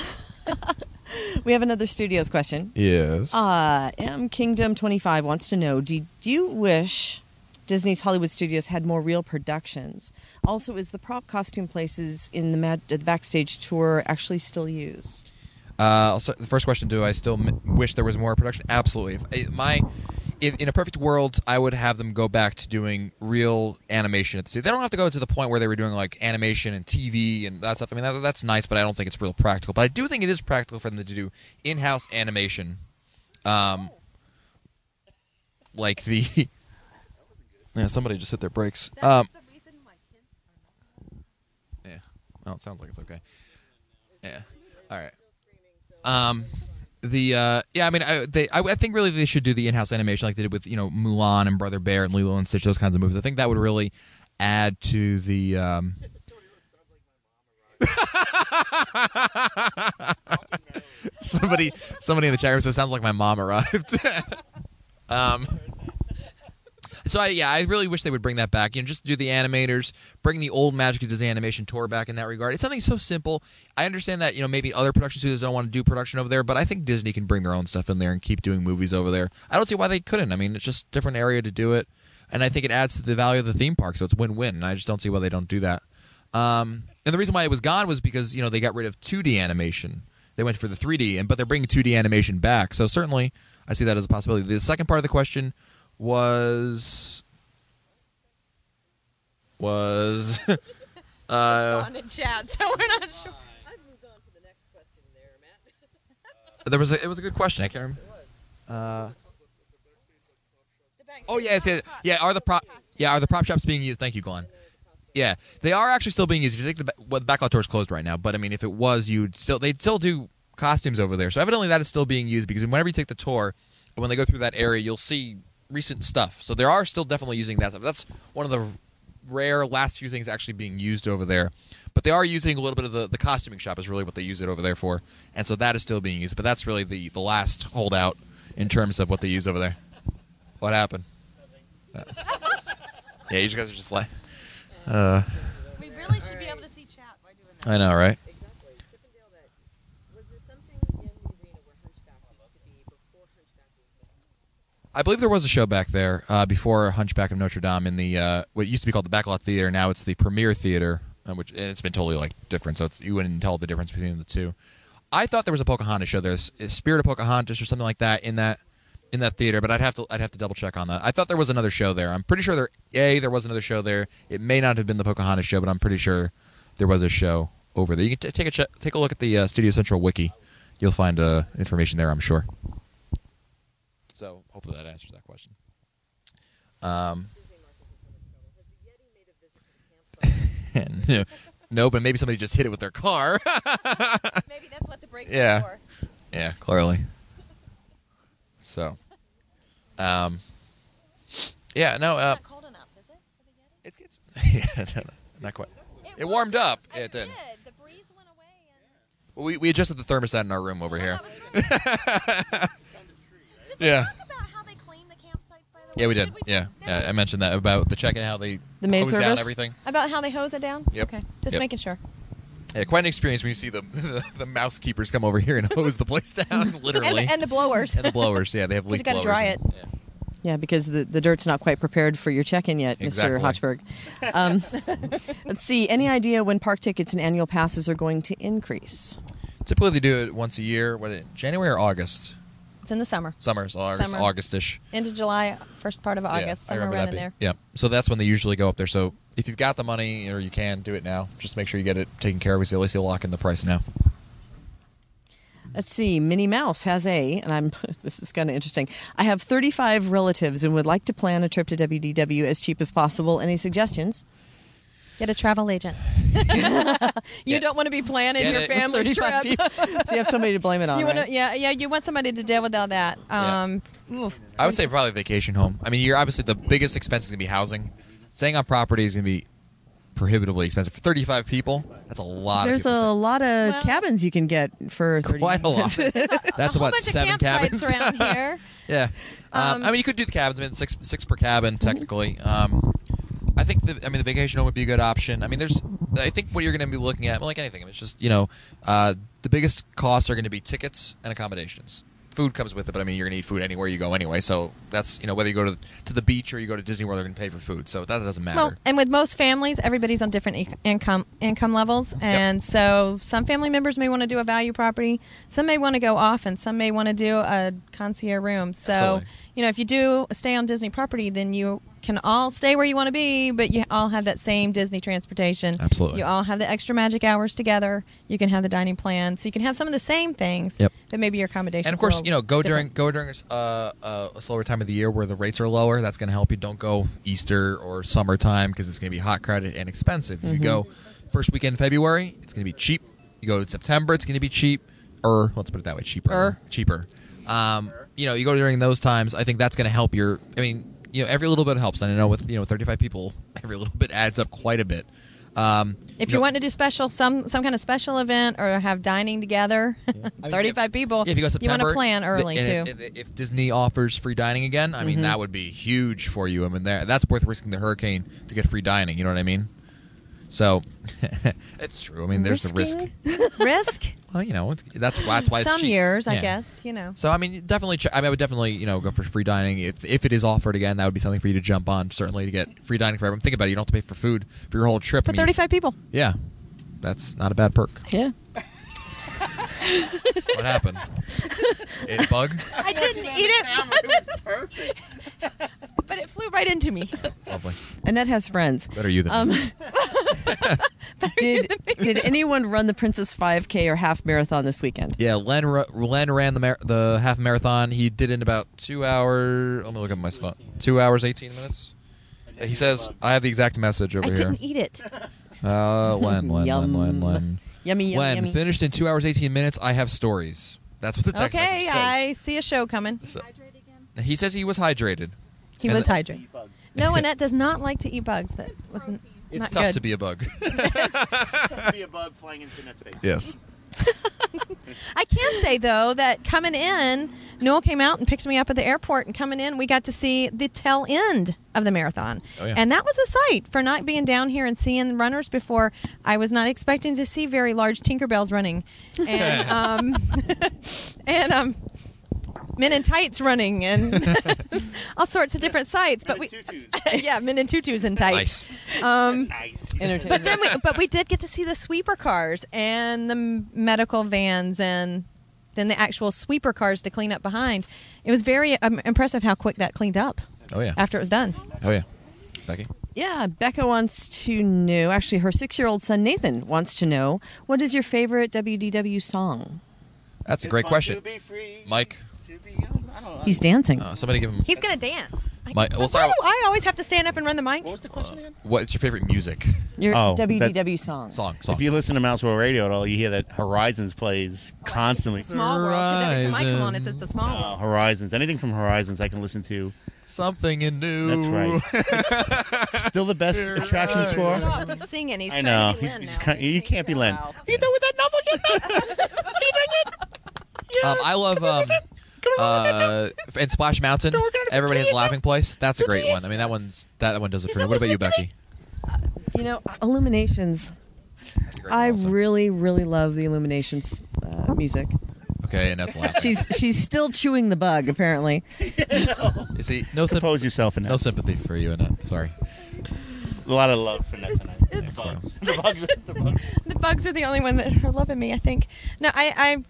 We have another studios question. Yes. Uh, M Kingdom twenty-five wants to know: do you wish Disney's Hollywood Studios had more real productions? Also, is the prop costume places in the, mad- the backstage tour actually still used? Uh, also, the first question: do I still m- wish there was more production? Absolutely. If, my, if, in a perfect world, I would have them go back to doing real animation at the studio. They don't have to go to the point where they were doing like animation and T V and that stuff. I mean, that, that's nice, but I don't think it's real practical. But I do think it is practical for them to do in-house animation, um, like the. Yeah, somebody just hit their brakes. Um, yeah. Oh, it sounds like it's okay. Yeah. All right. Um, the uh, yeah, I mean, I, they, I, I think really they should do the in-house animation like they did with you know Mulan and Brother Bear and Lilo and Stitch, those kinds of movies. I think that would really add to the. Um... somebody, somebody in the chat room says, "Sounds like my mom arrived." um. So I, yeah, I really wish they would bring that back. You know, just do the animators, bring the old Magic of Disney Animation tour back in that regard. It's something so simple. I understand that you know maybe other production studios don't want to do production over there, but I think Disney can bring their own stuff in there and keep doing movies over there. I don't see why they couldn't. I mean, it's just a different area to do it, and I think it adds to the value of the theme park, so it's win-win. And I just don't see why they don't do that. Um, and the reason why it was gone was because you know they got rid of two D animation. They went for the three D, and but they're bringing two D animation back. So certainly, I see that as a possibility. The second part of the question was was uh on in chat, so we're not sure. there was a, it was a good question. I can't remember. Uh, oh yeah, it's, yeah, yeah. Are the prop yeah are the prop shops being used? Thank you, Glenn. Yeah, they are actually still being used. If you think the ba- well, the backlot tour is closed right now, but I mean, if it was, you'd still they'd still do costumes over there. So evidently that is still being used because whenever you take the tour, when they go through that area, you'll see recent stuff. So they are still definitely using that stuff. That's one of the rare last few things actually being used over there. But they are using a little bit of the, the costuming shop is really what they use it over there for. And so that is still being used. But that's really the, the last holdout in terms of what they use over there. What happened? Uh, yeah, you guys are just like. Uh, We really should be able to see chat by doing that. I know, right? Exactly. Chippendale, that was there something in the arena where Hunchback used to be before Hunchback was there? I believe there was a show back there uh, before Hunchback of Notre Dame in the uh, what used to be called the Backlot Theater. Now it's the Premier Theater, uh, which and it's been totally like different. So it's, you wouldn't tell the difference between the two. I thought there was a Pocahontas show. There's a Spirit of Pocahontas or something like that in that in that theater, but I'd have to I'd have to double check on that. I thought there was another show there. I'm pretty sure there a there was another show there. It may not have been the Pocahontas show, but I'm pretty sure there was a show over there. You can t- take a ch- take a look at the uh, Studio Central wiki. You'll find uh, information there, I'm sure. So hopefully that answers that question. Um, no, no, but maybe somebody just hit it with their car. Maybe that's what the break's Yeah. for. Yeah, clearly. So, um, yeah, no, uh, It's not cold enough, is it? For the Yeti? it's it's yeah, no, no, not quite. It was- warmed up. It, It did. The breeze went away. And Well, we we adjusted the thermostat in our room over here. Did we Yeah. talk about how they clean the campsites, by the way? Yeah, we did. we Yeah, talk- did yeah. we? I mentioned that about the check-in, how they The maid hose down service? everything. About how they hose it down? Yep. Okay, just Yep. making sure. Yeah, quite an experience when you see the the, the mouse keepers come over here and hose the place down, literally. And, and the blowers. And the blowers, yeah, they have 'Cause leak you gotta blowers. dry and- it. yeah. Yeah, because the, the dirt's not quite prepared for your check-in yet, Exactly. Mister Hochberg. Um, let's see. Any idea when park tickets and annual passes are going to increase? Typically, they do it once a year. What, in January or August? It's in the summer. Summer, so August, Summer. Augustish. Into July, first part of August, Yeah, I somewhere remember around that in being- there. Yeah, so that's when they usually go up there. So if you've got the money or you can do it now, just make sure you get it taken care of. Because at least you'll lock in the price now. Let's see. Minnie Mouse has a, and I'm. This is kind of interesting. I have thirty-five relatives and would like to plan a trip to W D W as cheap as possible. Any suggestions? Get a travel agent. you don't want to be planning Get your it. family's thirty-five trip. people. So you have somebody to blame it on. You want right? to, yeah, yeah. You want somebody to deal with all that. Yeah. Um, oof. I would say probably vacation home. I mean, you're obviously the biggest expense is going to be housing. Staying on property is going to be prohibitively expensive for thirty-five people. That's a lot. There's of a people to lot of Well- cabins you can get for stay. thirty. Quite a lot. That's a whole about bunch seven of campsites cabins around here. Yeah. Um, Um, I mean, you could do the cabins. I mean, six six per cabin technically. Um, I think the I mean the vacation home would be a good option. I mean, there's I think what you're going to be looking at, like anything, it's just you know uh, the biggest costs are going to be tickets and accommodations. Food comes with it, but I mean you're going to eat food anywhere you go anyway. So that's you know whether you go to to the beach or you go to Disney World, they're going to pay for food. So that doesn't matter. Well, and with most families, everybody's on different e- income income levels, and so some family members may want to do a value property, some may want to go off, and some may want to do a concierge room. So, Absolutely. you know, if you do stay on Disney property, then you can all stay where you want to be, but you all have that same Disney transportation. Absolutely. You all have the extra magic hours together. You can have the dining plan, so you can have some of the same things, Yep. but maybe your accommodation. And of course, you know, go during go during a, s- uh, uh, a slower time of the year where the rates are lower. That's going to help you. Don't go Easter or summertime because it's going to be hot, crowded, and expensive. If you go first weekend in February, it's going to be cheap. You go in September, it's going to be cheap. Or let's put it that way, cheaper. Er. Cheaper. Um, you know, you go during those times. I think that's going to help your. I mean, you know, every little bit helps. And I know with you know thirty-five people, every little bit adds up quite a bit. Um, If you you know- want to do special, some some kind of special event or have dining together, I mean, thirty-five if- people. Yeah, if you go September, want to plan early th- too. and If, if Disney offers free dining again, I mean that would be huge for you. I mean there, that's worth risking the hurricane to get free dining. You know what I mean? So it's true. I mean, there's the risk. Risking? Risk? Well, you know, it's, that's that's why it's Some cheap. years, I Yeah. guess. You know. So I mean, definitely. Ch- I mean, I would definitely, you know, go for free dining if if it is offered again. That would be something for you to jump on. Certainly to get free dining for everyone. Think about it. You don't have to pay for food for your whole trip. For I mean, thirty-five people. Yeah, that's not a bad perk. Yeah. What happened? Ate a bug? I didn't eat it. But it flew right into me. Lovely. Annette has friends. Better you than Um, me. did did anyone run the Princess five K or half marathon this weekend? Yeah, Len ru- Len ran the mar- the half marathon. He did it in about two hours. Let me look at my phone. Two hours eighteen minutes. Yeah, he says I have the exact message over I here. didn't eat it. Uh, Len, Len, Len, Yum. Len, Len. Yummy, yummy, Len yummy. finished in two hours eighteen minutes. I have stories. That's what the text Okay, message says. I see a show coming. So- he says he was hydrated. He And was the- hydrated. No, Annette does not like to eat bugs. That wasn't It's not tough good. to be a bug. Be a bug flying into Annette's face. Yes. I can say though that coming in, Newell came out and picked me up at the airport, and coming in, we got to see the tail end of the marathon. Oh, yeah. And that was a sight for not being down here and seeing runners before. I was not expecting to see very large Tinkerbells running. And, um, and, um, men in tights running and all sorts of different sights. But we, yeah, men in tutus and tights. Nice. Um, Nice. but then, we, but we did get to see the sweeper cars and the m- medical vans and then the actual sweeper cars to clean up behind. It was very um, impressive how quick that cleaned up. Oh yeah. After it was done. Oh yeah. Becky. Yeah, Becca wants to know, actually her six-year-old son Nathan wants to know, what is your favorite W D W song? That's a great question. Mike. He's dancing. Uh, somebody give him. He's going to dance. Mike, we'll Why start. do I always have to stand up and run the mic? What was the question again? What's your favorite music Your Oh, W D W that- song. song? Song. If you listen to Mouse World Radio at all, you hear that Horizons plays constantly. Small world. Because every time I come on, it's, it's a small Uh, world. Horizons. Anything from Horizons I can listen to. Something new. That's right. It's still the best attraction score. Oh, he's singing. He's I trying know. to be He's, Lynn he's now. kind- you can't be Len. Wow. Are you done with that novel yet? Can you bring it? Um, I love um, uh, in Splash Mountain. Everybody has a laughing place. That's a great one. I mean, that one's that one does it for me. What about you, Becky? You know, Illuminations. That's a great one I also. really, really love the Illuminations uh, music. Okay, and that's last. She's she's still chewing the bug, apparently. You see, no sympathy. Compose yourself in that. No sympathy for you, Annette. Sorry. A lot of love for Net tonight. It's- the bugs. The bugs. The bugs. The bugs are the only one that are loving me, I think. No, I, I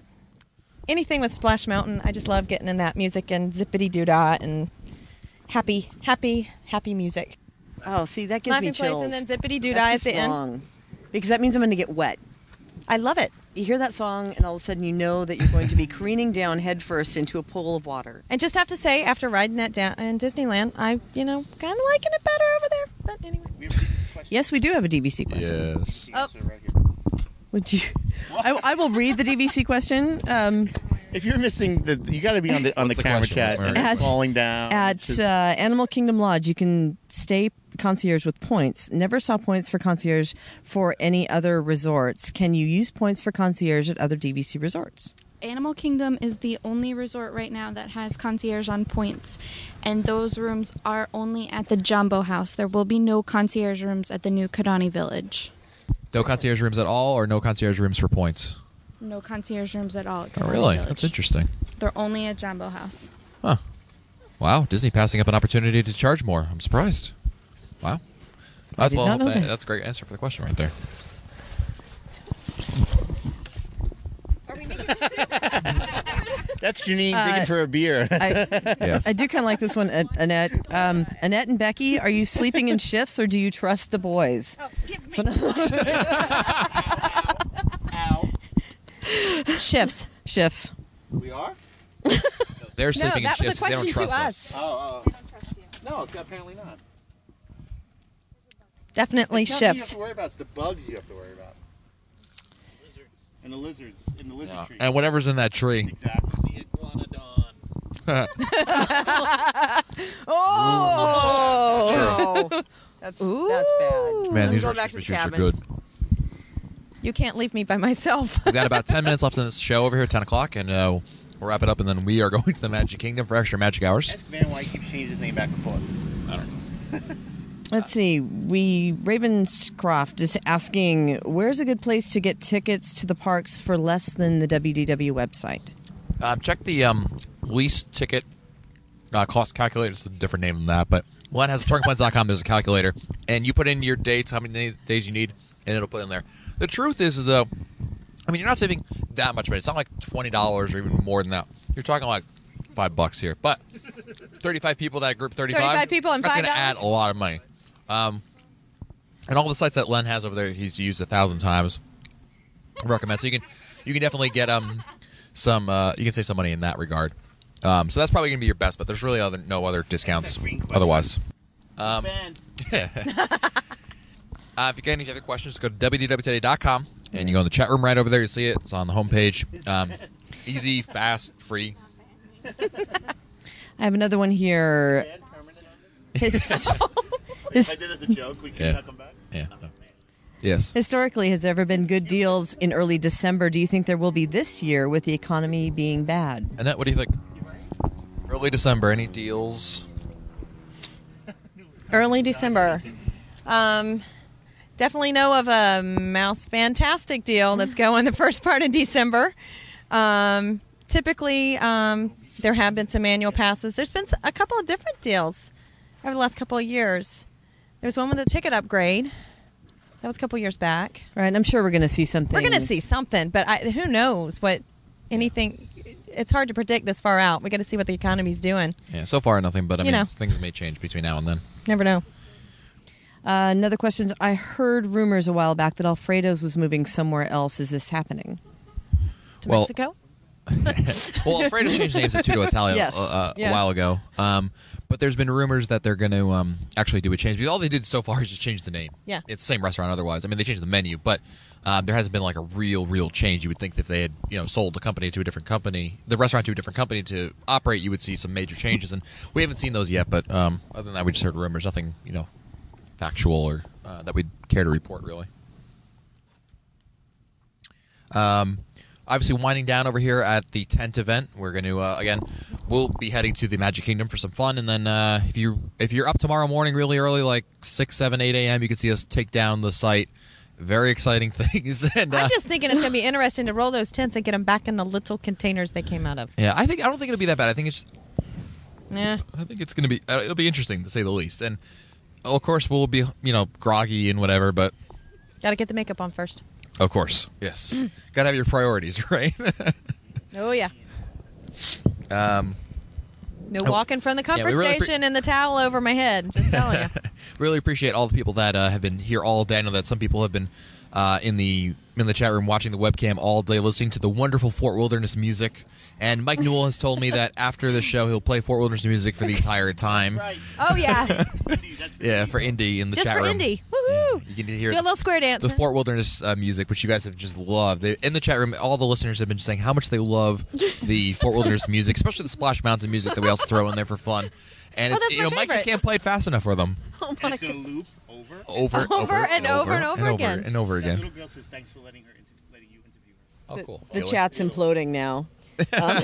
anything with Splash Mountain, I just love getting in that music and zippity doo dah and happy, happy, happy music. Oh, see, that gives Laughing me place chills. and then zippity doo dah That's at just the end. wrong. Because that means I'm going to get wet. I love it. You hear that song, and all of a sudden you know that you're going to be careening down headfirst into a pool of water. And just have to say, after riding that down in Disneyland, I, you know, kind of liking it better over there. But anyway. We have a D V C question. Yes, we do have a D V C question. Yes. Oh. Right here. Would you? I, I will read the D V C question. Um, If you're missing the, you got to be on the on the What's the camera question? chat. And At- it's falling down. At It's just- uh, Animal Kingdom Lodge, you can stay concierge with points. Never saw points for concierge for any other resorts. Can you use points for concierge at other D V C resorts? Animal Kingdom is the only resort right now that has concierge on points, and those rooms are only at the Jumbo House. There will be no concierge rooms at the new Kidani Village. No concierge rooms at all, or no concierge rooms for points? No concierge rooms at all at Oh, Kidani really? Village. That's interesting. They're only at Jumbo House. Huh. Wow, Disney passing up an opportunity to charge more. I'm surprised. Wow. That's, did well, not know that- that. that's a great answer for the question right there. That's Janine Uh, digging for a beer. I, Yes. I do kind of like this one, An- Annette. Um, Annette and Becky, are you sleeping in shifts or do you trust the boys? So- Ow. Shifts. shifts. We are? They're sleeping that in was a shifts. They don't question to trust us. us. Oh, oh. No, apparently not. Definitely It's nothing you have shifts. to worry about. It's the bugs you have to worry about. Lizards. And the lizards in the lizard Yeah. tree. And whatever's in that tree. Exactly. The iguanodon. Oh! That's, Ooh. that's bad. Man, these Go Rice back to the Krispies are good. cabins. You can't leave me by myself. We've got about ten minutes left in this show over here at ten o'clock, and uh, we'll wrap it up, and then we are going to the Magic Kingdom for extra Magic Hours. Ask Van why he keeps changing his name back and forth. I don't know. Let's see. We Ravenscroft is asking, where's a good place to get tickets to the parks for less than the W D W website? Um, check the um, lease ticket uh, cost calculator. It's a different name than that, but Len has touring plans dot com. There's a calculator, and you put in your dates, how many days, days you need, and it'll put in there. The truth is, is though, I mean, you're not saving that much money. It's not like twenty dollars or even more than that. You're talking like five bucks here, but thirty-five people, that group, thirty-five, thirty-five people and that's five going to add dollars? a lot of money. Um, and all the sites that Len has over there, he's used a thousand times. I recommend. So you can you can definitely get um some uh, you can save some money in that regard. Um, so that's probably going to be your best, but there's really other no other discounts otherwise. Um, Van. Uh, if you got any other questions, go to w w w today dot com and you go in the chat room right over there. You see it. It's on the homepage. Um, easy, fast, free. I have another one here. His, If I his, did as a joke, we can Yeah. not come back. Yeah. no. Yes. Historically, has there ever been good deals in early December? Do you think there will be this year with the economy being bad? Annette, what do you think? Early December, any deals? Early December. Um, definitely know of a Mouse Fantastic deal that's going the first part of December. Um, typically, um, there have been some annual passes. There's been a couple of different deals over the last couple of years. There was one with a ticket upgrade. That was a couple years back. Right, I'm sure we're going to see something. We're going to see something, but I, who knows what anything... It's hard to predict this far out. We got to see what the economy's doing. Yeah, so far nothing, but I You mean, know. things may change between now and then. Never know. Uh, another question. I heard rumors a while back that Alfredo's was moving somewhere else. Is this happening? To Well- Mexico? Well, Alfredo's changed names to Tutto Italia Yes. uh, uh, Yeah. a while ago. Um, but there's been rumors that they're going to um, actually do a change. Because all they did so far is just change the name. Yeah. It's the same restaurant otherwise. I mean, they changed the menu, but um, there hasn't been like a real, real change. You would think that if they had, you know, sold the company to a different company, the restaurant to a different company to operate, you would see some major changes. And we haven't seen those yet, but um, other than that, we just heard rumors. Nothing, you know, factual or uh, that we'd care to report, really. Um, obviously, winding down over here at the tent event, we're going to uh, again, we'll be heading to the Magic Kingdom for some fun, and then uh, if you if you're up tomorrow morning really early, like six, seven, eight a.m., you can see us take down the site. Very exciting things. and uh, I'm just thinking it's going to be interesting to roll those tents and get them back in the little containers they came out of. yeah, I think I don't think it'll be that bad. I think it's Yeah. I think it's going to be uh, it'll be interesting to say the least, and of course we'll be you know groggy and whatever, but Got to get the makeup on first. of course, yes, got to have your priorities right. Oh, yeah. um. No Oh. walking from the Yeah, we comfort really pre- station and the towel over my head. Just telling you. Really appreciate all the people that uh, have been here all day. I know that some people have been uh, in the in the chat room watching the webcam all day, listening to the wonderful Fort Wilderness music. And Mike Newell has told me that after the show, he'll play Fort Wilderness music for the entire time. Right. Oh, yeah. Yeah, for Indy in the Just chat for room. Indy. Woohoo. You can hear Do a little square dance. the Fort Wilderness uh, music, which you guys have just loved. They, in the chat room, all the listeners have been saying how much they love the Fort Wilderness music, especially the Splash Mountain music that we also throw in there for fun. And Oh, it's that's you know my Mike just favorite. can't play it fast enough for them. Oh, And my it's going God. to loop over. Over, and Over over, and over and over again. and over That again. little girl says thanks for letting her inter- letting you interview her. Oh, The, cool. the Really? chat's imploding now. Um,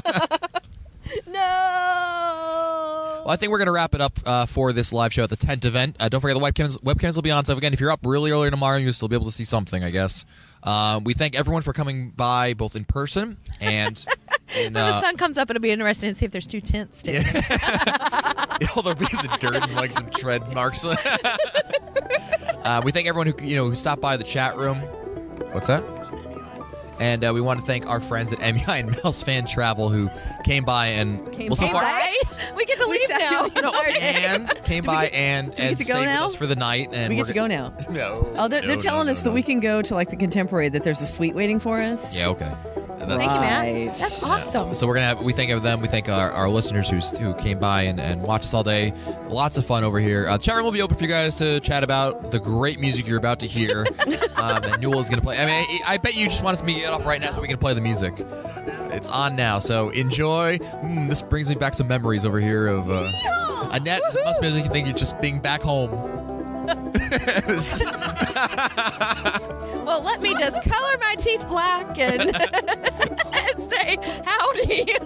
no. Well, I think we're going to wrap it up uh, for this live show at the tent event. Uh, don't forget the webcams. Webcams will be on. So again, if you're up really early tomorrow, you'll still be able to see something, I guess. Um, we thank everyone for coming by, both in person and in. When the Uh, sun comes up, it'll be interesting to see if there's two tents standing. all there'll be some dirt and like some tread marks. uh, we thank everyone who you know who stopped by the chat room. What's that? And uh, we want to thank our friends at M E I and Mouse Fan Travel who came by and Came well, so by? far, Hey, we get to leave sat now. here the no, entire day. and came Do we by get- and do we and get to go stayed now? with us for the night. And We get we're to go- go now. No. Oh, they're, no, they're no, telling no, us no. that we can go to like the Contemporary, that there's a suite waiting for us. Yeah, okay. And that's- Thank you, Matt. Right. That's awesome. So we're gonna have we thank of them. We thank our, our listeners who who came by and, and watched us all day. Lots of fun over here. Uh, chat room will be open for you guys to chat about the great music you're about to hear. um, and Newell is gonna play. I mean, I, I bet you just want us to get off right now so we can play the music. It's on now, so enjoy. Mm, this brings me back some memories over here of uh, Annette. Must be thinking you're just being back home. Well, let me just color my teeth black and, and say howdy.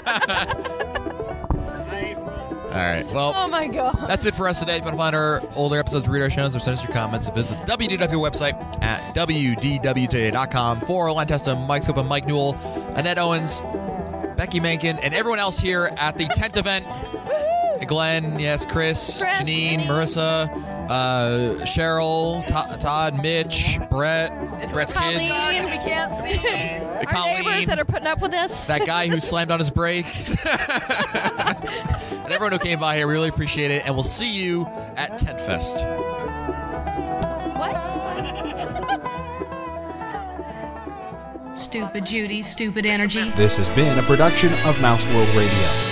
All right. Well. Oh, my God. That's it for us today. If you want to find our older episodes, read our shows, or send us your comments, visit the W D W website at w d w today dot com. For Line Testa, Mike Scope, and Mike Newell, Annette Owens, Becky Mankin, and everyone else here at the tent event. Glenn, yes, Chris, Chris, Janine, Janine. Marissa, uh, Cheryl, To- Todd, Mitch, Brett, Brett's Colleen. kids, We can't see. Our Colleen. neighbors that are putting up with this. that guy who slammed on his brakes. And everyone who came by here, we really appreciate it. And we'll see you at Tent Fest. What? Stupid Judy, stupid energy. This has been a production of Mouse World Radio.